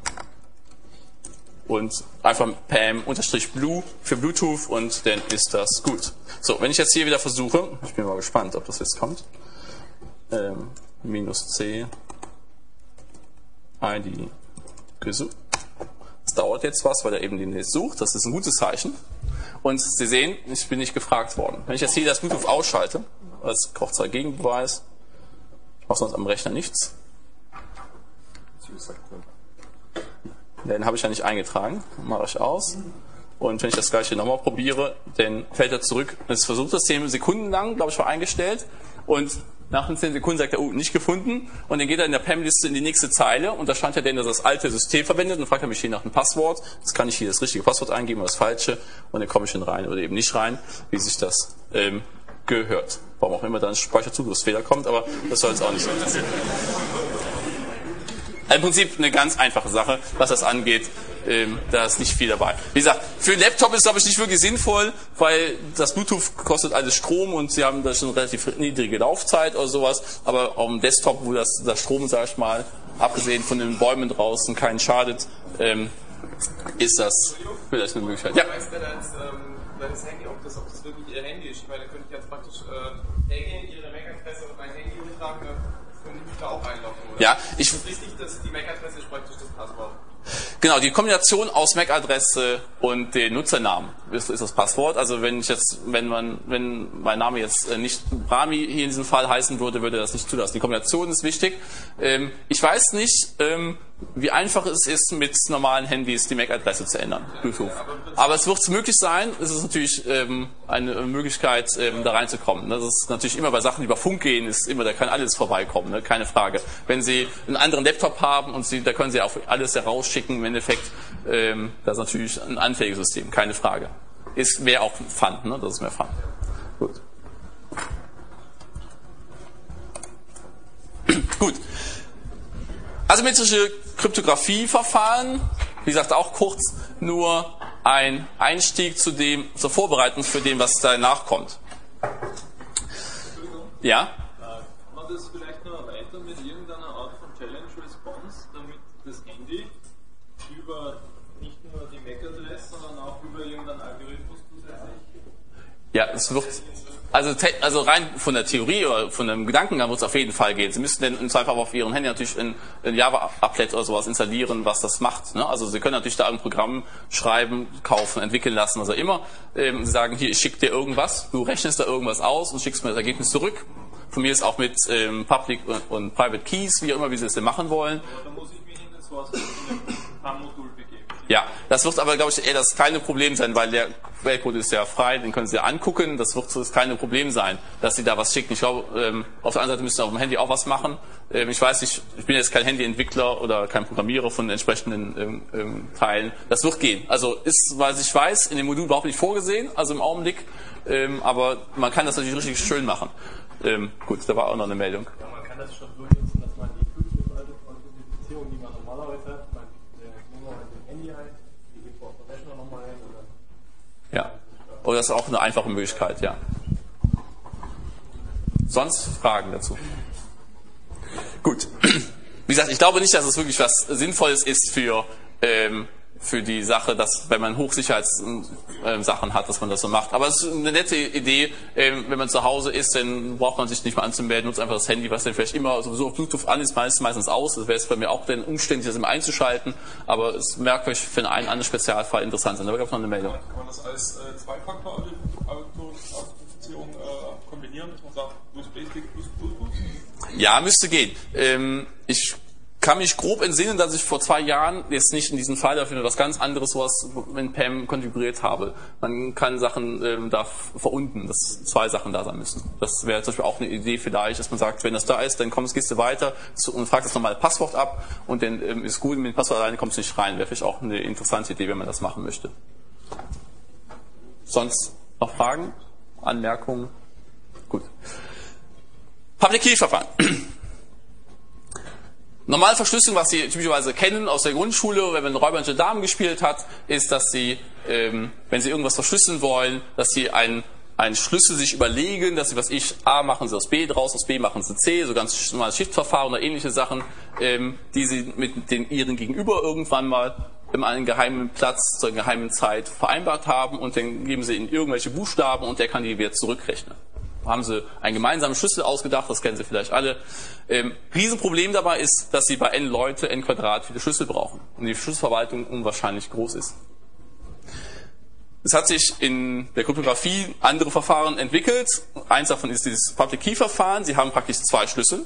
Und einfach PAM-Blue für Bluetooth und dann ist das gut. So, wenn ich jetzt hier wieder versuche, ich bin mal gespannt, ob das jetzt kommt. -C ID gesucht. Es dauert jetzt was, weil er eben den jetzt sucht. Das ist ein gutes Zeichen. Und Sie sehen, ich bin nicht gefragt worden. Wenn ich jetzt hier das Bluetooth ausschalte, als Kochzahl-Gegenbeweis, ich mache sonst am Rechner nichts. Den habe ich ja nicht eingetragen. Mache ich aus. Und wenn ich das gleiche nochmal probiere, dann fällt er zurück. Es versucht das 10 Sekunden lang, glaube ich, war eingestellt. Und nach den 10 Sekunden sagt er, nicht gefunden. Und dann geht er in der PAM-Liste in die nächste Zeile. Und da stand ja dann, dass er das alte System verwendet. Und fragt er mich hier nach einem Passwort. Jetzt kann ich hier das richtige Passwort eingeben oder das falsche. Und dann komme ich dann rein oder eben nicht rein, wie sich das gehört. Warum auch immer dann ein Speicherzugriffsfehler kommt. Aber das soll jetzt auch nicht sein. Im Prinzip eine ganz einfache Sache, was das angeht. Da ist nicht viel dabei. Wie gesagt, für einen Laptop ist es, glaube ich, nicht wirklich sinnvoll, weil das Bluetooth kostet alles Strom und Sie haben da schon eine relativ niedrige Laufzeit oder sowas. Aber auf dem Desktop, wo das Strom, sag ich mal, abgesehen von den Bäumen draußen, keinen schadet, ist das vielleicht eine Möglichkeit. Ja. Weiß der das Handy, ob das wirklich Ihr Handy ist? Weil da könnte ich jetzt praktisch hergehen, Ihre MAC-Adresse und mein Handy umtragen, können Sie mich da auch einloggen, oder? Ja, das ist richtig, dass die MAC-Adresse ist praktisch das Passwort. Genau, die Kombination aus MAC-Adresse und den Nutzernamen ist das Passwort. Also wenn mein Name jetzt nicht Brami hier in diesem Fall heißen würde, würde das nicht zulassen. Die Kombination ist wichtig. Ich weiß nicht, wie einfach es ist, mit normalen Handys die MAC-Adresse zu ändern. Bluetooth. Aber es wird möglich sein. Es ist natürlich eine Möglichkeit, da reinzukommen. Das ist natürlich immer bei Sachen, die über Funk gehen, da kann alles vorbeikommen, ne? Keine Frage. Wenn Sie einen anderen Laptop haben und da können Sie auch alles herausschicken, im Endeffekt, das ist natürlich ein anfälliges System, keine Frage. Wäre auch Fun, ne? Das ist mehr Fun. Gut. Gut. Asymmetrische Kryptographieverfahren, wie gesagt, auch kurz nur ein Einstieg zur Vorbereitung für dem, was danach kommt. Ja? Kann man das vielleicht noch erweitern mit irgendeiner Art von Challenge Response, damit das Handy über nicht nur die MAC-Adresse, sondern auch über irgendeinen Algorithmus zusätzlich? Ja, es wird. Also rein von der Theorie oder von dem Gedankengang wird es auf jeden Fall gehen. Sie müssen dann im Zweifel auf Ihrem Handy natürlich ein Java-Applet oder sowas installieren, was das macht. Ne? Also Sie können natürlich da ein Programm schreiben, kaufen, entwickeln lassen, was auch immer. Sie sagen, hier, ich schicke dir irgendwas, du rechnest da irgendwas aus und schickst mir das Ergebnis zurück. Von mir ist auch mit Public und Private Keys, wie auch immer, wie Sie es denn machen wollen. Aber da muss ich mich in das PAM-Modul begeben. Ja, das wird aber, glaube ich, eher das kleine Problem sein, weil der Quellcode ist ja frei, den können Sie angucken, das wird so das kleine Problem sein, dass Sie da was schicken. Ich glaube, auf der anderen Seite müssen Sie auf dem Handy auch was machen. Ich weiß nicht, ich bin jetzt kein Handyentwickler oder kein Programmierer von entsprechenden Teilen. Das wird gehen. Also ist, was ich weiß, in dem Modul überhaupt nicht vorgesehen, also im Augenblick, aber man kann das natürlich richtig schön machen. Gut, da war auch noch eine Meldung. Ja, man kann das schon so nutzen, dass man die Two-Step-Authentifizierung, die man normalerweise hat, man nimmt mal ein Handy ein, die gibt man auf der Rechner nochmal ein. Ja, oder das ist auch eine einfache Möglichkeit, ja. Sonst Fragen dazu? Gut. Wie gesagt, ich glaube nicht, dass es wirklich was Sinnvolles ist für die Sache, dass wenn man Hochsicherheitssachen hat, dass man das so macht. Aber es ist eine nette Idee, wenn man zu Hause ist, dann braucht man sich nicht mehr anzumelden, nutzt einfach das Handy, was dann vielleicht immer sowieso auf Bluetooth an ist, meistens aus. Das wäre es bei mir auch dann umständlich, das immer einzuschalten. Aber es merkwürdig für einen anderen Spezialfall interessant sein. Da gab es noch eine Meldung. Kann man das als Zwei-Faktor-Authentifizierung kombinieren, dass man sagt, USB-Stick plus Bluetooth? Ja, müsste gehen. Ich kann mich grob entsinnen, dass ich vor 2 Jahren, jetzt nicht in diesem Fall, dafür was ganz anderes, sowas in PAM konfiguriert habe. Man kann Sachen da verunten, dass 2 Sachen da sein müssen. Das wäre zum Beispiel auch eine Idee vielleicht, dass man sagt, wenn das da ist, dann gehst du weiter und fragst das normale Passwort ab und dann ist gut, mit dem Passwort alleine kommst du nicht rein. Wäre vielleicht auch eine interessante Idee, wenn man das machen möchte. Sonst noch Fragen? Anmerkungen? Gut. Public Key Verfahren. Normale Verschlüsselung, was Sie typischerweise kennen aus der Grundschule, wenn man Räuber und Gendarmen gespielt hat, ist, dass Sie, wenn Sie irgendwas verschlüsseln wollen, dass Sie einen Schlüssel sich überlegen, dass Sie, A machen Sie aus B draus, aus B machen Sie C, so ganz normales Shift-Verfahren oder ähnliche Sachen, die Sie mit Ihren Gegenüber irgendwann mal an einem geheimen Platz zur geheimen Zeit vereinbart haben und dann geben Sie Ihnen irgendwelche Buchstaben und der kann die wieder zurückrechnen. Haben Sie einen gemeinsamen Schlüssel ausgedacht, das kennen Sie vielleicht alle. Riesenproblem dabei ist, dass Sie bei n Leute n Quadrat viele Schlüssel brauchen und die Schlüsselverwaltung unwahrscheinlich groß ist. Es hat sich in der Kryptographie andere Verfahren entwickelt. Eins davon ist dieses Public Key Verfahren. Sie haben praktisch 2 Schlüssel,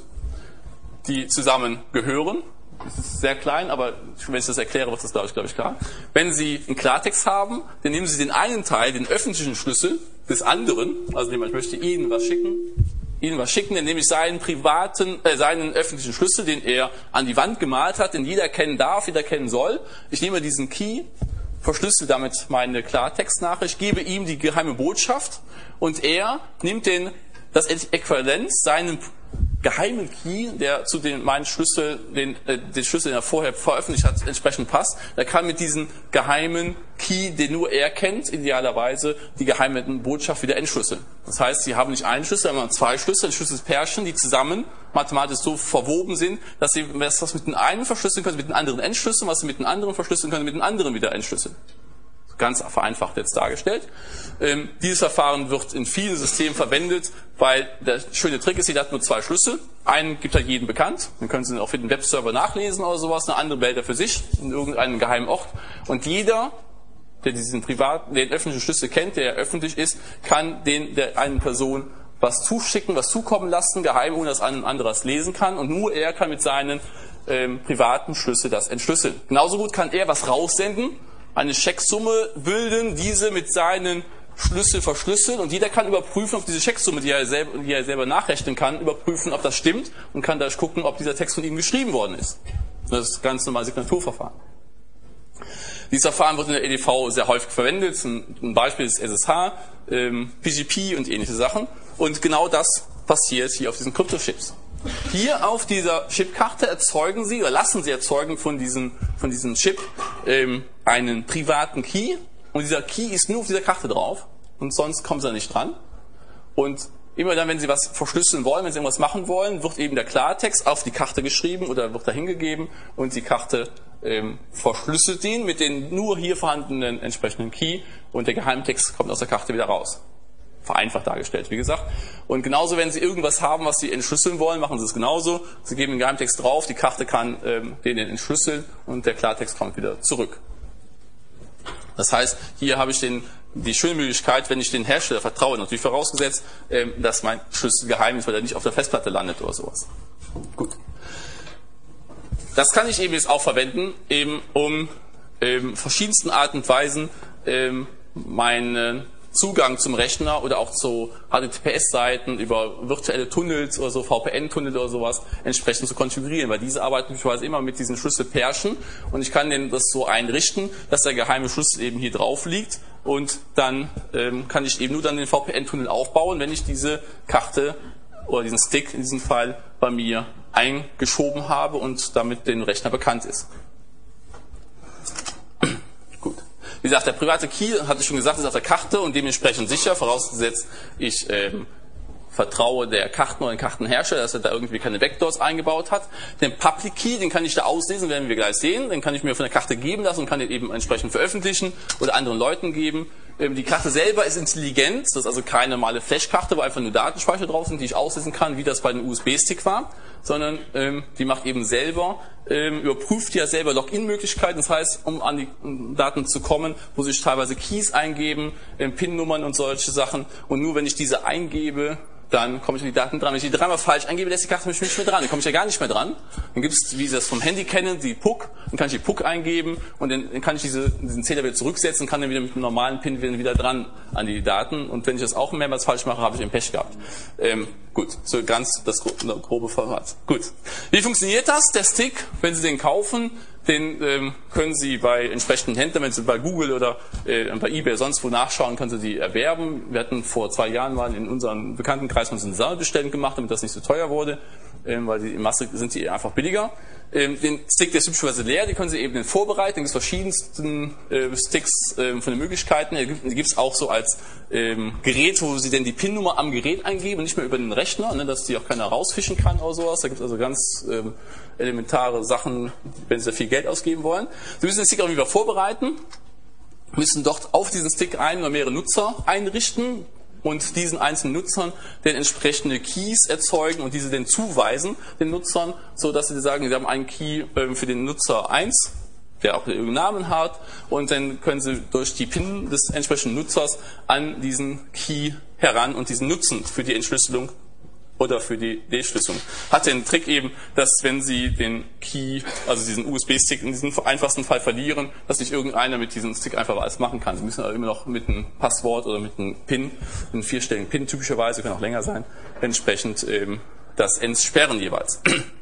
die zusammen gehören. Das ist sehr klein, aber wenn ich das erkläre, wird das glaube ich klar. Wenn Sie einen Klartext haben, dann nehmen Sie den einen Teil, den öffentlichen Schlüssel des anderen, also ich möchte Ihnen was schicken, dann nehme ich seinen öffentlichen Schlüssel, den er an die Wand gemalt hat, den jeder kennen darf, jeder kennen soll. Ich nehme diesen Key, verschlüssel damit meine Klartextnachricht, gebe ihm die geheime Botschaft und er nimmt das Äquivalent, seinen geheimen Key, der zu meinen Schlüssel, den Schlüssel, den er vorher veröffentlicht hat, entsprechend passt. Der kann mit diesem geheimen Key, den nur er kennt, idealerweise die geheime Botschaft wieder entschlüsseln. Das heißt, Sie haben nicht einen Schlüssel, sondern 2 Schlüssel, ein Schlüsselpärchen, die zusammen mathematisch so verwoben sind, dass Sie was mit dem einen verschlüsseln können, mit dem anderen entschlüsseln, was Sie mit dem anderen verschlüsseln können, mit dem anderen wieder entschlüsseln. Ganz vereinfacht jetzt dargestellt. Dieses Verfahren wird in vielen Systemen verwendet, weil der schöne Trick ist, jeder hat nur 2 Schlüssel. Einen gibt halt jedem bekannt. Dann können Sie ihn auf jedem Webserver nachlesen oder sowas. Eine andere behält er für sich in irgendeinem geheimen Ort. Und jeder, der den öffentlichen Schlüssel kennt, der öffentlich ist, kann der einen Person was zuschicken, was zukommen lassen, geheim, ohne dass ein anderer es lesen kann. Und nur er kann mit seinen privaten Schlüssel das entschlüsseln. Genauso gut kann er was raussenden, eine Schecksumme bilden, diese mit seinen Schlüssel verschlüsseln und jeder kann überprüfen, ob diese Schecksumme, die er selber nachrechnen kann, überprüfen, ob das stimmt und kann da gucken, ob dieser Text von ihm geschrieben worden ist. Das ist ganz normales Signaturverfahren. Dieses Verfahren wird in der EDV sehr häufig verwendet. Ein Beispiel ist SSH, PGP und ähnliche Sachen. Und genau das passiert hier auf diesen Kryptochips. Hier auf dieser Chipkarte erzeugen Sie oder lassen Sie erzeugen von diesem Chip einen privaten Key und dieser Key ist nur auf dieser Karte drauf und sonst kommen Sie da nicht dran. Und immer dann, wenn Sie was verschlüsseln wollen, wenn Sie irgendwas machen wollen, wird eben der Klartext auf die Karte geschrieben oder wird dahin gegeben und die Karte verschlüsselt ihn mit den nur hier vorhandenen entsprechenden Key und der Geheimtext kommt aus der Karte wieder raus. Vereinfacht dargestellt, wie gesagt. Und genauso, wenn Sie irgendwas haben, was Sie entschlüsseln wollen, machen Sie es genauso. Sie geben den Geheimtext drauf, die Karte kann den entschlüsseln und der Klartext kommt wieder zurück. Das heißt, hier habe ich die schöne Möglichkeit, wenn ich den Hersteller vertraue, natürlich vorausgesetzt, dass mein Schlüssel geheim ist, weil er nicht auf der Festplatte landet oder sowas. Gut. Das kann ich eben jetzt auch verwenden, eben um verschiedensten Arten und Weisen meinen Zugang zum Rechner oder auch zu HTTPS-Seiten über virtuelle Tunnels oder so, VPN-Tunnel oder sowas entsprechend zu konfigurieren, weil diese arbeiten beispielsweise immer mit diesen Schlüsselpärchen und ich kann das so einrichten, dass der geheime Schlüssel eben hier drauf liegt und dann kann ich eben nur dann den VPN-Tunnel aufbauen, wenn ich diese Karte oder diesen Stick in diesem Fall bei mir eingeschoben habe und damit dem Rechner bekannt ist. Wie gesagt, der private Key, hatte ich schon gesagt, ist auf der Karte und dementsprechend sicher, vorausgesetzt, ich vertraue der Karten- oder den Kartenhersteller, dass er da irgendwie keine Vectors eingebaut hat. Den Public Key, den kann ich da auslesen, werden wir gleich sehen. Den kann ich mir von der Karte geben lassen und kann den eben entsprechend veröffentlichen oder anderen Leuten geben. Die Karte selber ist intelligent, das ist also keine normale Flashkarte, wo einfach nur Datenspeicher drauf sind, die ich auslesen kann, wie das bei einem USB-Stick war, sondern die macht eben selber, überprüft ja selber Login-Möglichkeiten, das heißt, um an die Daten zu kommen, muss ich teilweise Keys eingeben, PIN-Nummern und solche Sachen und nur wenn ich diese eingebe, dann komme ich an die Daten dran. Wenn ich die dreimal falsch eingebe, lässt die Karte mich nicht mehr dran. Dann komme ich ja gar nicht mehr dran. Dann gibt es, wie Sie das vom Handy kennen, die PUC. Dann kann ich die PUC eingeben und dann kann ich diesen Zähler wieder zurücksetzen und kann dann wieder mit dem normalen PIN wieder dran an die Daten. Und wenn ich das auch mehrmals falsch mache, habe ich ein Pech gehabt. Gut, so ganz das grobe Format. Gut. Wie funktioniert das? Der Stick, wenn Sie den kaufen, den können Sie bei entsprechenden Händlern, wenn Sie bei Google oder bei eBay oder sonst wo nachschauen, können Sie die erwerben. Wir hatten vor 2 Jahren mal in unserem Bekanntenkreis uns eine Sammelbestellung gemacht, damit das nicht so teuer wurde, weil die in Masse sind die einfach billiger. Den Stick, der ist typischerweise leer, den können Sie eben vorbereiten. Es gibt verschiedensten Sticks von den Möglichkeiten. Die gibt es auch so als Gerät, wo Sie denn die PIN-Nummer am Gerät eingeben, nicht mehr über den Rechner, ne, dass die auch keiner rausfischen kann oder sowas. Da gibt es also ganz elementare Sachen, wenn Sie da viel Geld ausgeben wollen. Sie müssen den Stick auch wieder vorbereiten, müssen dort auf diesen Stick einen oder mehrere Nutzer einrichten und diesen einzelnen Nutzern dann entsprechende Keys erzeugen und diese dann zuweisen den Nutzern, so dass sie sagen, sie haben einen Key für den Nutzer 1, der auch irgendeinen Namen hat, und dann können sie durch die PIN des entsprechenden Nutzers an diesen Key heran und diesen nutzen für die Entschlüsselung oder für die Deschlüsselung. Hat den Trick eben, dass wenn Sie den Key, also diesen USB-Stick in diesem einfachsten Fall verlieren, dass nicht irgendeiner mit diesem Stick einfach alles machen kann. Sie müssen aber immer noch mit einem Passwort oder mit einem PIN, einem 4-stelligen PIN typischerweise, kann auch länger sein, entsprechend das entsperren jeweils.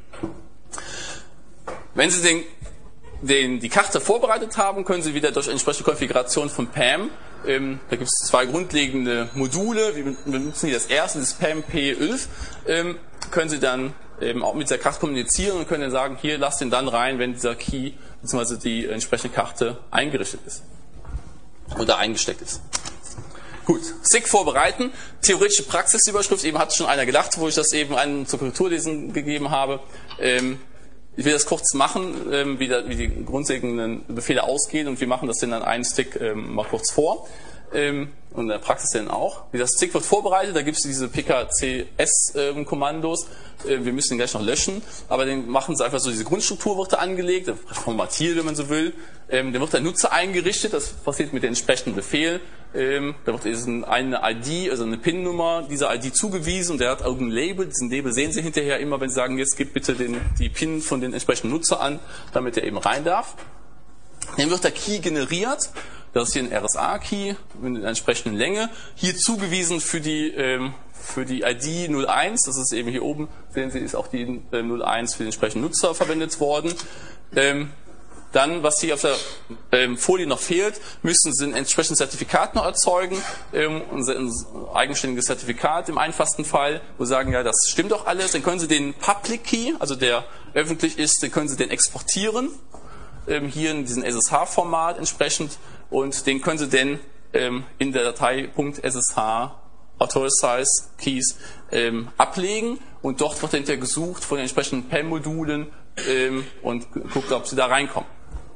Wenn Sie die Karte vorbereitet haben, können Sie wieder durch entsprechende Konfiguration von PAM, da gibt es 2 grundlegende Module, wir benutzen hier das erste, das PAM P11, können Sie dann auch mit dieser Karte kommunizieren und können dann sagen, hier, lasst den dann rein, wenn dieser Key bzw. die entsprechende Karte eingerichtet ist oder eingesteckt ist. Gut, Stick vorbereiten, theoretische Praxisüberschrift, eben hat schon einer gelacht, wo ich das eben einen zur Korrekturlesen gegeben habe. Ich will das kurz machen, wie die grundlegenden Befehle ausgehen, und wir machen das dann an einen Stick mal kurz vor. Und in der Praxis dann auch. Wie das Stick wird vorbereitet, da gibt es diese PKCS-Kommandos. Wir müssen den gleich noch löschen, aber den machen sie einfach so, diese Grundstruktur wird da angelegt, formatiert, wenn man so will. Dann wird der Nutzer eingerichtet, das passiert mit den entsprechenden Befehlen. Da wird eine ID, also eine PIN-Nummer dieser ID zugewiesen, und der hat irgendein Label. Diesen Label sehen Sie hinterher immer, wenn Sie sagen, jetzt gib bitte die PIN von den entsprechenden Nutzer an, damit er eben rein darf. Dann wird der Key generiert. Das ist hier ein RSA-Key mit einer entsprechenden Länge. Hier zugewiesen für die ID 01, das ist eben hier oben, sehen Sie, ist auch die 01 für den entsprechenden Nutzer verwendet worden. Dann, was hier auf der Folie noch fehlt, müssen Sie ein entsprechendes Zertifikat noch erzeugen, ein eigenständiges Zertifikat im einfachsten Fall, wo Sie sagen, ja, das stimmt doch alles. Dann können Sie den Public Key, also der öffentlich ist, dann können Sie den exportieren, hier in diesem SSH-Format entsprechend, und den können Sie dann in der Datei .ssh Authorized Keys ablegen, und dort wird hinterher gesucht von den entsprechenden PAM-Modulen und guckt, ob Sie da reinkommen.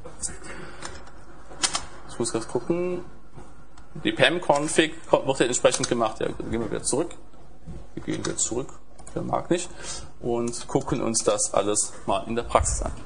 Ich muss gerade gucken. Die PAM-Config wird dann entsprechend gemacht. Ja, gehen wir wieder zurück. Wir gehen wieder zurück. Der mag nicht. Und gucken uns das alles mal in der Praxis an.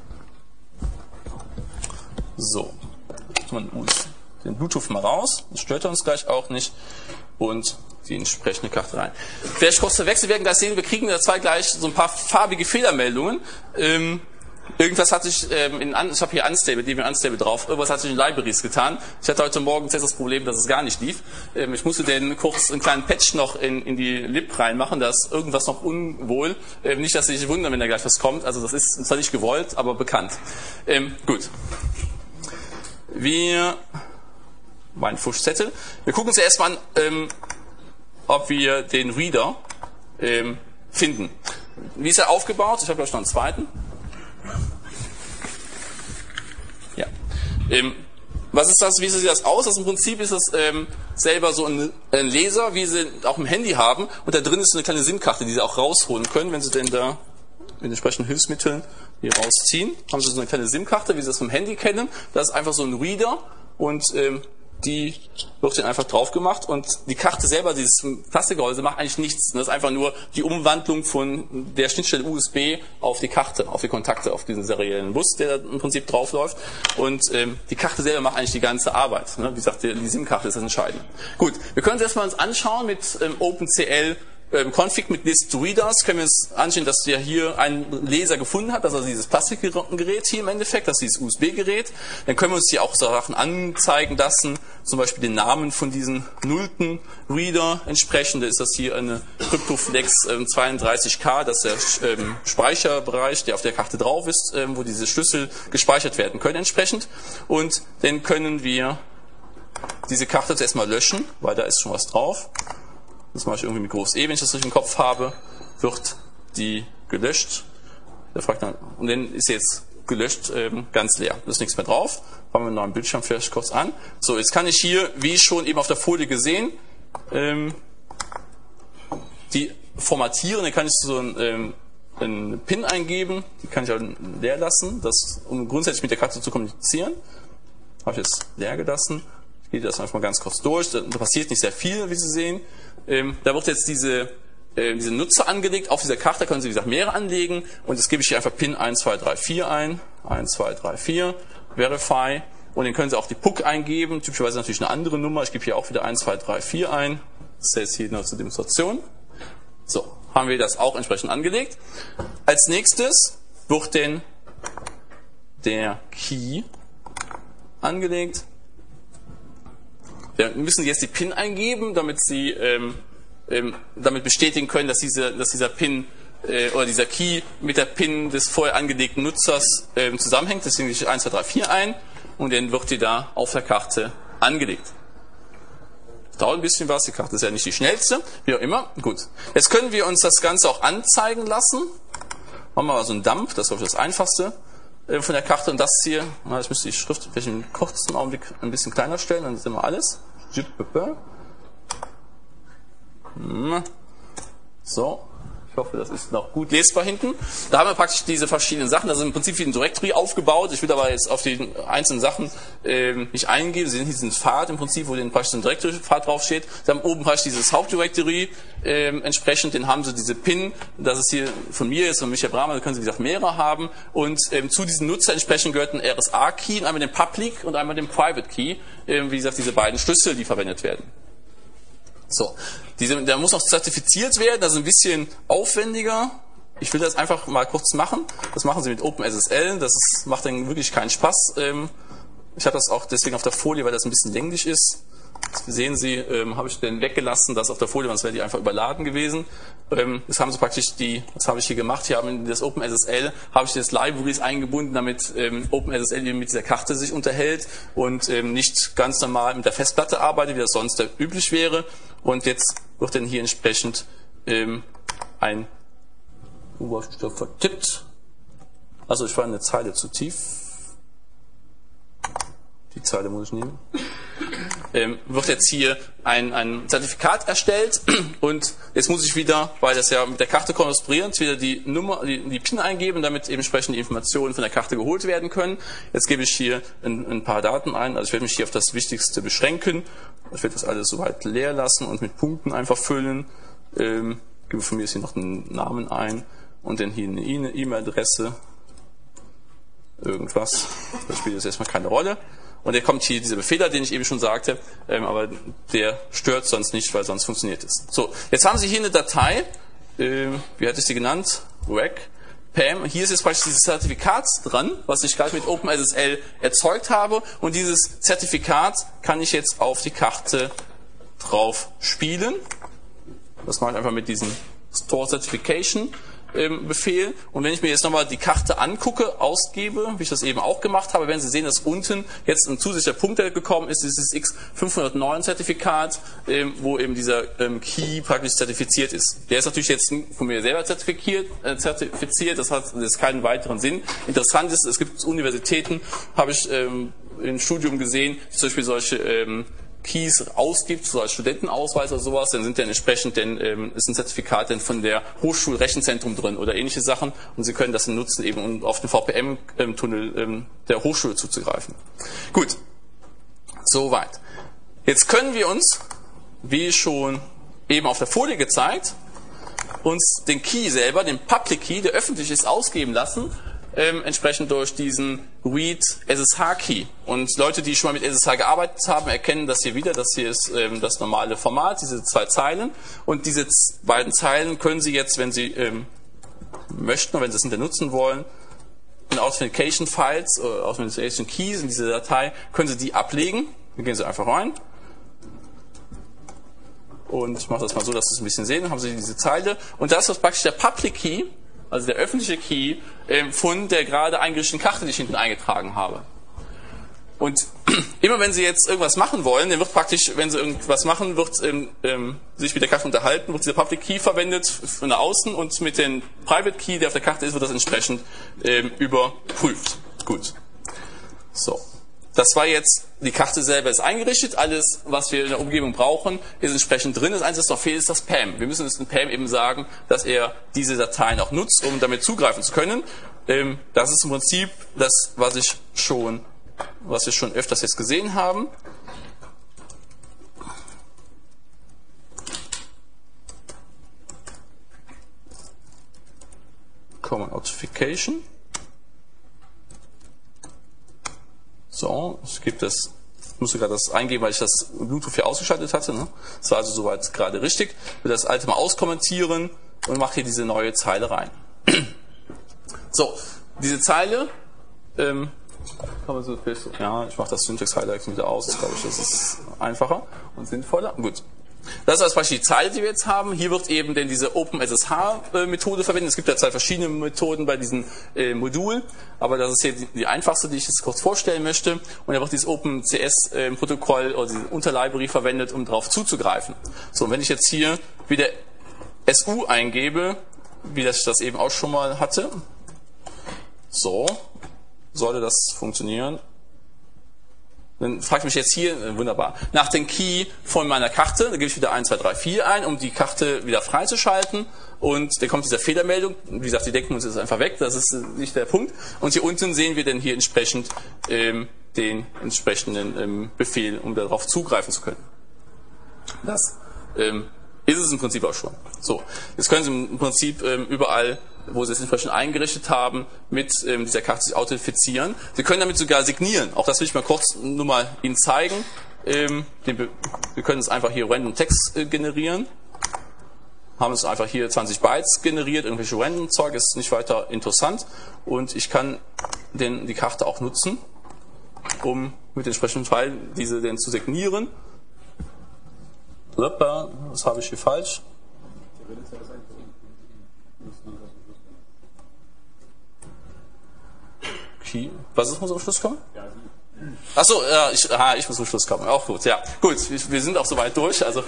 So. Den Bluetooth mal raus. Das stört uns gleich auch nicht. Und die entsprechende Karte rein. Vielleicht kurz der Wechsel, wir werden gleich sehen, wir kriegen dazu gleich so ein paar farbige Fehlermeldungen. Irgendwas hat sich ich habe hier Unstable, die mir Unstable drauf, irgendwas hat sich in Libraries getan. Ich hatte heute Morgen jetzt das Problem, dass es gar nicht lief. Ich musste dann kurz einen kleinen Patch noch in die Lib reinmachen, da ist irgendwas noch unwohl. Nicht, dass Sie sich wundern, wenn da gleich was kommt. Also das ist zwar nicht gewollt, aber bekannt. Gut. Mein Fuschzettel. Wir gucken uns ja erstmal an, ob wir den Reader finden. Wie ist er aufgebaut? Ich habe gleich noch einen zweiten. Ja. Was ist das? Wie sieht das aus? Also im Prinzip ist das selber so ein Laser, wie Sie auch im Handy haben. Und da drin ist so eine kleine SIM-Karte, die Sie auch rausholen können, wenn Sie denn da mit entsprechenden Hilfsmitteln hier rausziehen. Haben Sie so eine kleine SIM-Karte, wie Sie das vom Handy kennen. Das ist einfach so ein Reader, und die wird dann einfach drauf gemacht, und die Karte selber, dieses Plastikgehäuse, macht eigentlich nichts. Das ist einfach nur die Umwandlung von der Schnittstelle USB auf die Karte, auf die Kontakte, auf diesen seriellen Bus, der da im Prinzip draufläuft. Und die Karte selber macht eigentlich die ganze Arbeit. Wie gesagt, die SIM-Karte ist das Entscheidende. Gut, wir können uns erstmal anschauen mit OpenCL Config mit List to Readers können wir uns anschauen, dass der hier einen Leser gefunden hat, also dieses Plastikgerät hier im Endeffekt, das ist dieses USB-Gerät. Dann können wir uns hier auch Sachen anzeigen lassen, zum Beispiel den Namen von diesem nullten Reader entsprechend. Da ist das hier eine CryptoFlex 32K, das ist der Speicherbereich, der auf der Karte drauf ist, wo diese Schlüssel gespeichert werden können entsprechend. Und dann können wir diese Karte zuerst mal löschen, weil da ist schon was drauf. Das mache ich irgendwie mit Groß E, wenn ich das richtig im Kopf habe, wird die gelöscht. Der fragt dann, und dann ist jetzt gelöscht, ganz leer. Da ist nichts mehr drauf. Fangen wir einen neuen Bildschirm vielleicht kurz an. So, jetzt kann ich hier, wie schon eben auf der Folie gesehen, die formatieren. Dann kann ich so einen PIN eingeben. Die kann ich auch leer lassen, um grundsätzlich mit der Karte zu kommunizieren. Habe ich jetzt leer gelassen. Ich gehe das einfach mal ganz kurz durch. Da passiert nicht sehr viel, wie Sie sehen. Da wird jetzt diese Nutzer angelegt. Auf dieser Karte können Sie, wie gesagt, mehrere anlegen. Und jetzt gebe ich hier einfach PIN 1234 ein. 1234, Verify. Und dann können Sie auch die PUC eingeben. Typischerweise natürlich eine andere Nummer. Ich gebe hier auch wieder 1234 ein. Das ist jetzt hier nur zur Demonstration. So, haben wir das auch entsprechend angelegt. Als nächstes wird denn der Key angelegt. Wir müssen jetzt die PIN eingeben, damit Sie damit bestätigen können, dass dieser PIN oder dieser Key mit der PIN des vorher angelegten Nutzers zusammenhängt. Deswegen gebe ich 1234 ein und dann wird die da auf der Karte angelegt. Das dauert ein bisschen was, die Karte ist ja nicht die schnellste, wie auch immer. Gut. Jetzt können wir uns das Ganze auch anzeigen lassen. Machen wir mal so einen Dump, das ist glaube ich das Einfachste von der Karte. Und das hier, ich müsste die Schrift vielleicht im kurzen Augenblick ein bisschen kleiner stellen, dann sehen wir alles. So, ich hoffe, das ist noch gut lesbar hinten. Da haben wir praktisch diese verschiedenen Sachen. Das ist im Prinzip wie ein Directory aufgebaut. Ich will aber jetzt auf die einzelnen Sachen nicht eingehen. Sie sehen hier diesen Pfad im Prinzip, wo praktisch ein Directory-Pfad draufsteht. Sie haben oben praktisch dieses Hauptdirectory entsprechend. Den haben Sie diese PIN. Das ist hier von mir jetzt, von Michael Brahmer. Da können Sie, wie gesagt, mehrere haben. Und zu diesen Nutzer entsprechend gehört ein RSA-Key, einmal den Public und einmal den Private Key. Wie gesagt, diese beiden Schlüssel, die verwendet werden. So, der muss noch zertifiziert werden, das ist ein bisschen aufwendiger. Ich will das einfach mal kurz machen. Das machen Sie mit OpenSSL, macht dann wirklich keinen Spaß. Ich habe das auch deswegen auf der Folie, weil das ein bisschen länglich ist. Das sehen Sie, habe ich den weggelassen, das auf der Folie, sonst wäre die einfach überladen gewesen. Das haben Sie praktisch was habe ich hier gemacht? Hier haben das OpenSSL, habe ich das Libraries eingebunden, damit OpenSSL eben mit dieser Karte sich unterhält und nicht ganz normal mit der Festplatte arbeitet, wie das sonst üblich wäre. Und jetzt wird dann hier entsprechend ein Oberstoff vertippt. Also ich war eine Zeile zu tief. Die Zeile muss ich nehmen. Wird jetzt hier ein Zertifikat erstellt und jetzt muss ich wieder, weil das ja mit der Karte konstruiert, wieder die PIN eingeben, damit eben entsprechend die Informationen von der Karte geholt werden können. Jetzt gebe ich hier ein paar Daten ein, also ich werde mich hier auf das Wichtigste beschränken. Ich werde das alles soweit leer lassen und mit Punkten einfach füllen. Gebe von mir jetzt hier noch einen Namen ein und dann hier eine E-Mail-Adresse. Irgendwas. Das spielt jetzt erstmal keine Rolle. Und dann kommt hier dieser Befehler, den ich eben schon sagte, aber der stört sonst nicht, weil sonst funktioniert es. So, jetzt haben Sie hier eine Datei, wie hatte ich sie genannt? Rack, PAM. Hier ist jetzt praktisch dieses Zertifikat dran, was ich gerade mit OpenSSL erzeugt habe. Und dieses Zertifikat kann ich jetzt auf die Karte drauf spielen. Das mache ich einfach mit diesem Store Certification Befehl. Und wenn ich mir jetzt nochmal die Karte angucke, ausgebe, wie ich das eben auch gemacht habe, werden Sie sehen, dass unten jetzt ein zusätzlicher Punkt gekommen ist, dieses X509 Zertifikat, wo eben dieser Key praktisch zertifiziert ist. Der ist natürlich jetzt von mir selber zertifiziert, das hat jetzt keinen weiteren Sinn. Interessant ist, es gibt Universitäten, habe ich im Studium gesehen, die zum Beispiel solche Keys ausgibt, so als Studentenausweis oder sowas, dann sind dann entsprechend ist ein Zertifikat dann von der Hochschulrechenzentrum drin oder ähnliche Sachen und Sie können das dann nutzen, eben um auf den VPN-Tunnel der Hochschule zuzugreifen. Gut, soweit. Jetzt können wir uns, wie schon eben auf der Folie gezeigt, uns den Key selber, den Public Key, der öffentlich ist, ausgeben lassen entsprechend durch diesen Read SSH Key. Und Leute, die schon mal mit SSH gearbeitet haben, erkennen das hier wieder. Das hier ist das normale Format, diese 2 Zeilen. Und diese beiden Zeilen können Sie jetzt, wenn Sie möchten oder wenn Sie es hinterher nutzen wollen, in Authentication Files, Authentication Keys in diese Datei, können Sie die ablegen. Dann gehen Sie einfach rein. Und ich mache das mal so, dass Sie es ein bisschen sehen. Dann haben Sie diese Zeile. Und das ist praktisch der Public Key, also der öffentliche Key von der gerade eingerichteten Karte, die ich hinten eingetragen habe. Und immer wenn Sie jetzt irgendwas machen wollen, dann wird praktisch, wenn Sie irgendwas machen, wird sich mit der Karte unterhalten, wird dieser Public Key verwendet von außen und mit dem Private Key, der auf der Karte ist, wird das entsprechend überprüft. Gut. So. Das war jetzt, die Karte selber ist eingerichtet, alles, was wir in der Umgebung brauchen, ist entsprechend drin. Das Einzige, was noch fehlt, ist das PAM. Wir müssen es dem PAM eben sagen, dass er diese Dateien auch nutzt, um damit zugreifen zu können. Das ist im Prinzip das, was wir schon öfters jetzt gesehen haben. Common Authentication. So, ich musste gerade das eingeben, weil ich das Bluetooth hier ausgeschaltet hatte. Ne? Das war also soweit gerade richtig. Ich will das alte mal auskommentieren und mache hier diese neue Zeile rein. So, diese Zeile, kann man so, ja, ich mache das Syntax-Highlight wieder aus, glaube ich, das ist einfacher und sinnvoller. Gut. Das ist also praktisch die Zeile, die wir jetzt haben. Hier wird eben denn diese OpenSSH-Methode verwendet. Es gibt ja 2 verschiedene Methoden bei diesem Modul, aber das ist hier die einfachste, die ich jetzt kurz vorstellen möchte. Und da wird dieses OpenCS-Protokoll oder diese Unterlibrary verwendet, um darauf zuzugreifen. So, und wenn ich jetzt hier wieder SU eingebe, wie ich das eben auch schon mal hatte, so, sollte das funktionieren. Dann frage ich mich jetzt hier, wunderbar, nach dem Key von meiner Karte, da gebe ich wieder 1, 2, 3, 4 ein, um die Karte wieder freizuschalten. Und dann kommt diese Fehlermeldung. Wie gesagt, die denken uns jetzt einfach weg, das ist nicht der Punkt. Und hier unten sehen wir dann hier entsprechend den entsprechenden Befehl, um darauf zugreifen zu können. Das ist es im Prinzip auch schon. So, jetzt können Sie im Prinzip überall, wo Sie es entsprechend eingerichtet haben, mit dieser Karte sich authentifizieren. Sie können damit sogar signieren. Auch das will ich mal kurz nur mal Ihnen zeigen. Wir können es einfach hier Random Text generieren. Haben es einfach hier 20 Bytes generiert, irgendwelche Random Zeug, ist nicht weiter interessant. Und ich kann die Karte auch nutzen, um mit den entsprechenden Teilen diese dann zu signieren. Was habe ich hier falsch? Okay. Was ist, muss am Schluss kommen? Achso, ja, ich muss zum Schluss kommen. Auch gut, ja. Gut, wir sind auch soweit durch, also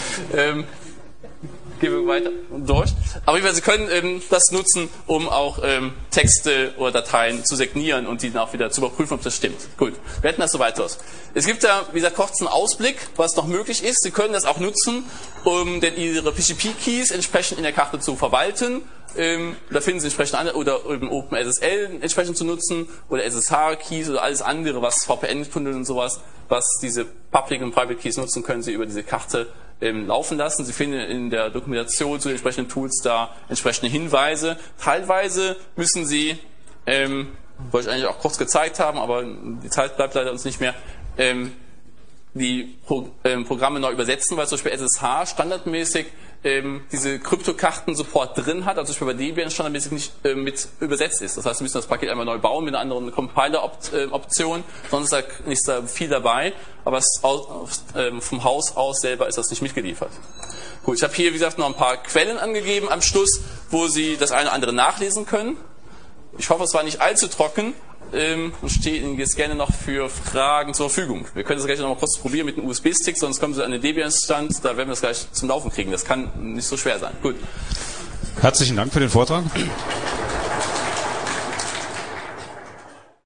gehen wir weiter durch. Aber Sie können das nutzen, um auch Texte oder Dateien zu signieren und die dann auch wieder zu überprüfen, ob das stimmt. Gut, wir hätten das soweit durch. Es gibt da, wie gesagt, kurz einen Ausblick, was noch möglich ist. Sie können das auch nutzen, um denn Ihre PGP-Keys entsprechend in der Karte zu verwalten. Da finden Sie entsprechend andere, oder eben OpenSSL entsprechend zu nutzen, oder SSH-Keys oder alles andere, was VPN-Kunden und sowas, was diese Public und Private Keys nutzen, können Sie über diese Karte laufen lassen. Sie finden in der Dokumentation zu den entsprechenden Tools da entsprechende Hinweise. Teilweise müssen Sie, wollte ich eigentlich auch kurz gezeigt haben, aber die Zeit bleibt leider uns nicht mehr, die Programme neu übersetzen, weil zum Beispiel SSH standardmäßig diese Kryptokarten-Support drin hat, also zum Beispiel bei Debian standardmäßig nicht mit übersetzt ist. Das heißt, wir müssen das Paket einmal neu bauen mit einer anderen Compiler-Option, sonst ist da nicht so viel dabei, aber vom Haus aus selber ist das nicht mitgeliefert. Gut, ich habe hier, wie gesagt, noch ein paar Quellen angegeben am Schluss, wo Sie das eine oder andere nachlesen können. Ich hoffe, es war nicht allzu trocken. Und stehe Ihnen jetzt gerne noch für Fragen zur Verfügung. Wir können das gleich noch mal kurz probieren mit einem USB-Stick, sonst kommen Sie an den Debian-Stand, da werden wir das gleich zum Laufen kriegen. Das kann nicht so schwer sein. Gut. Herzlichen Dank für den Vortrag.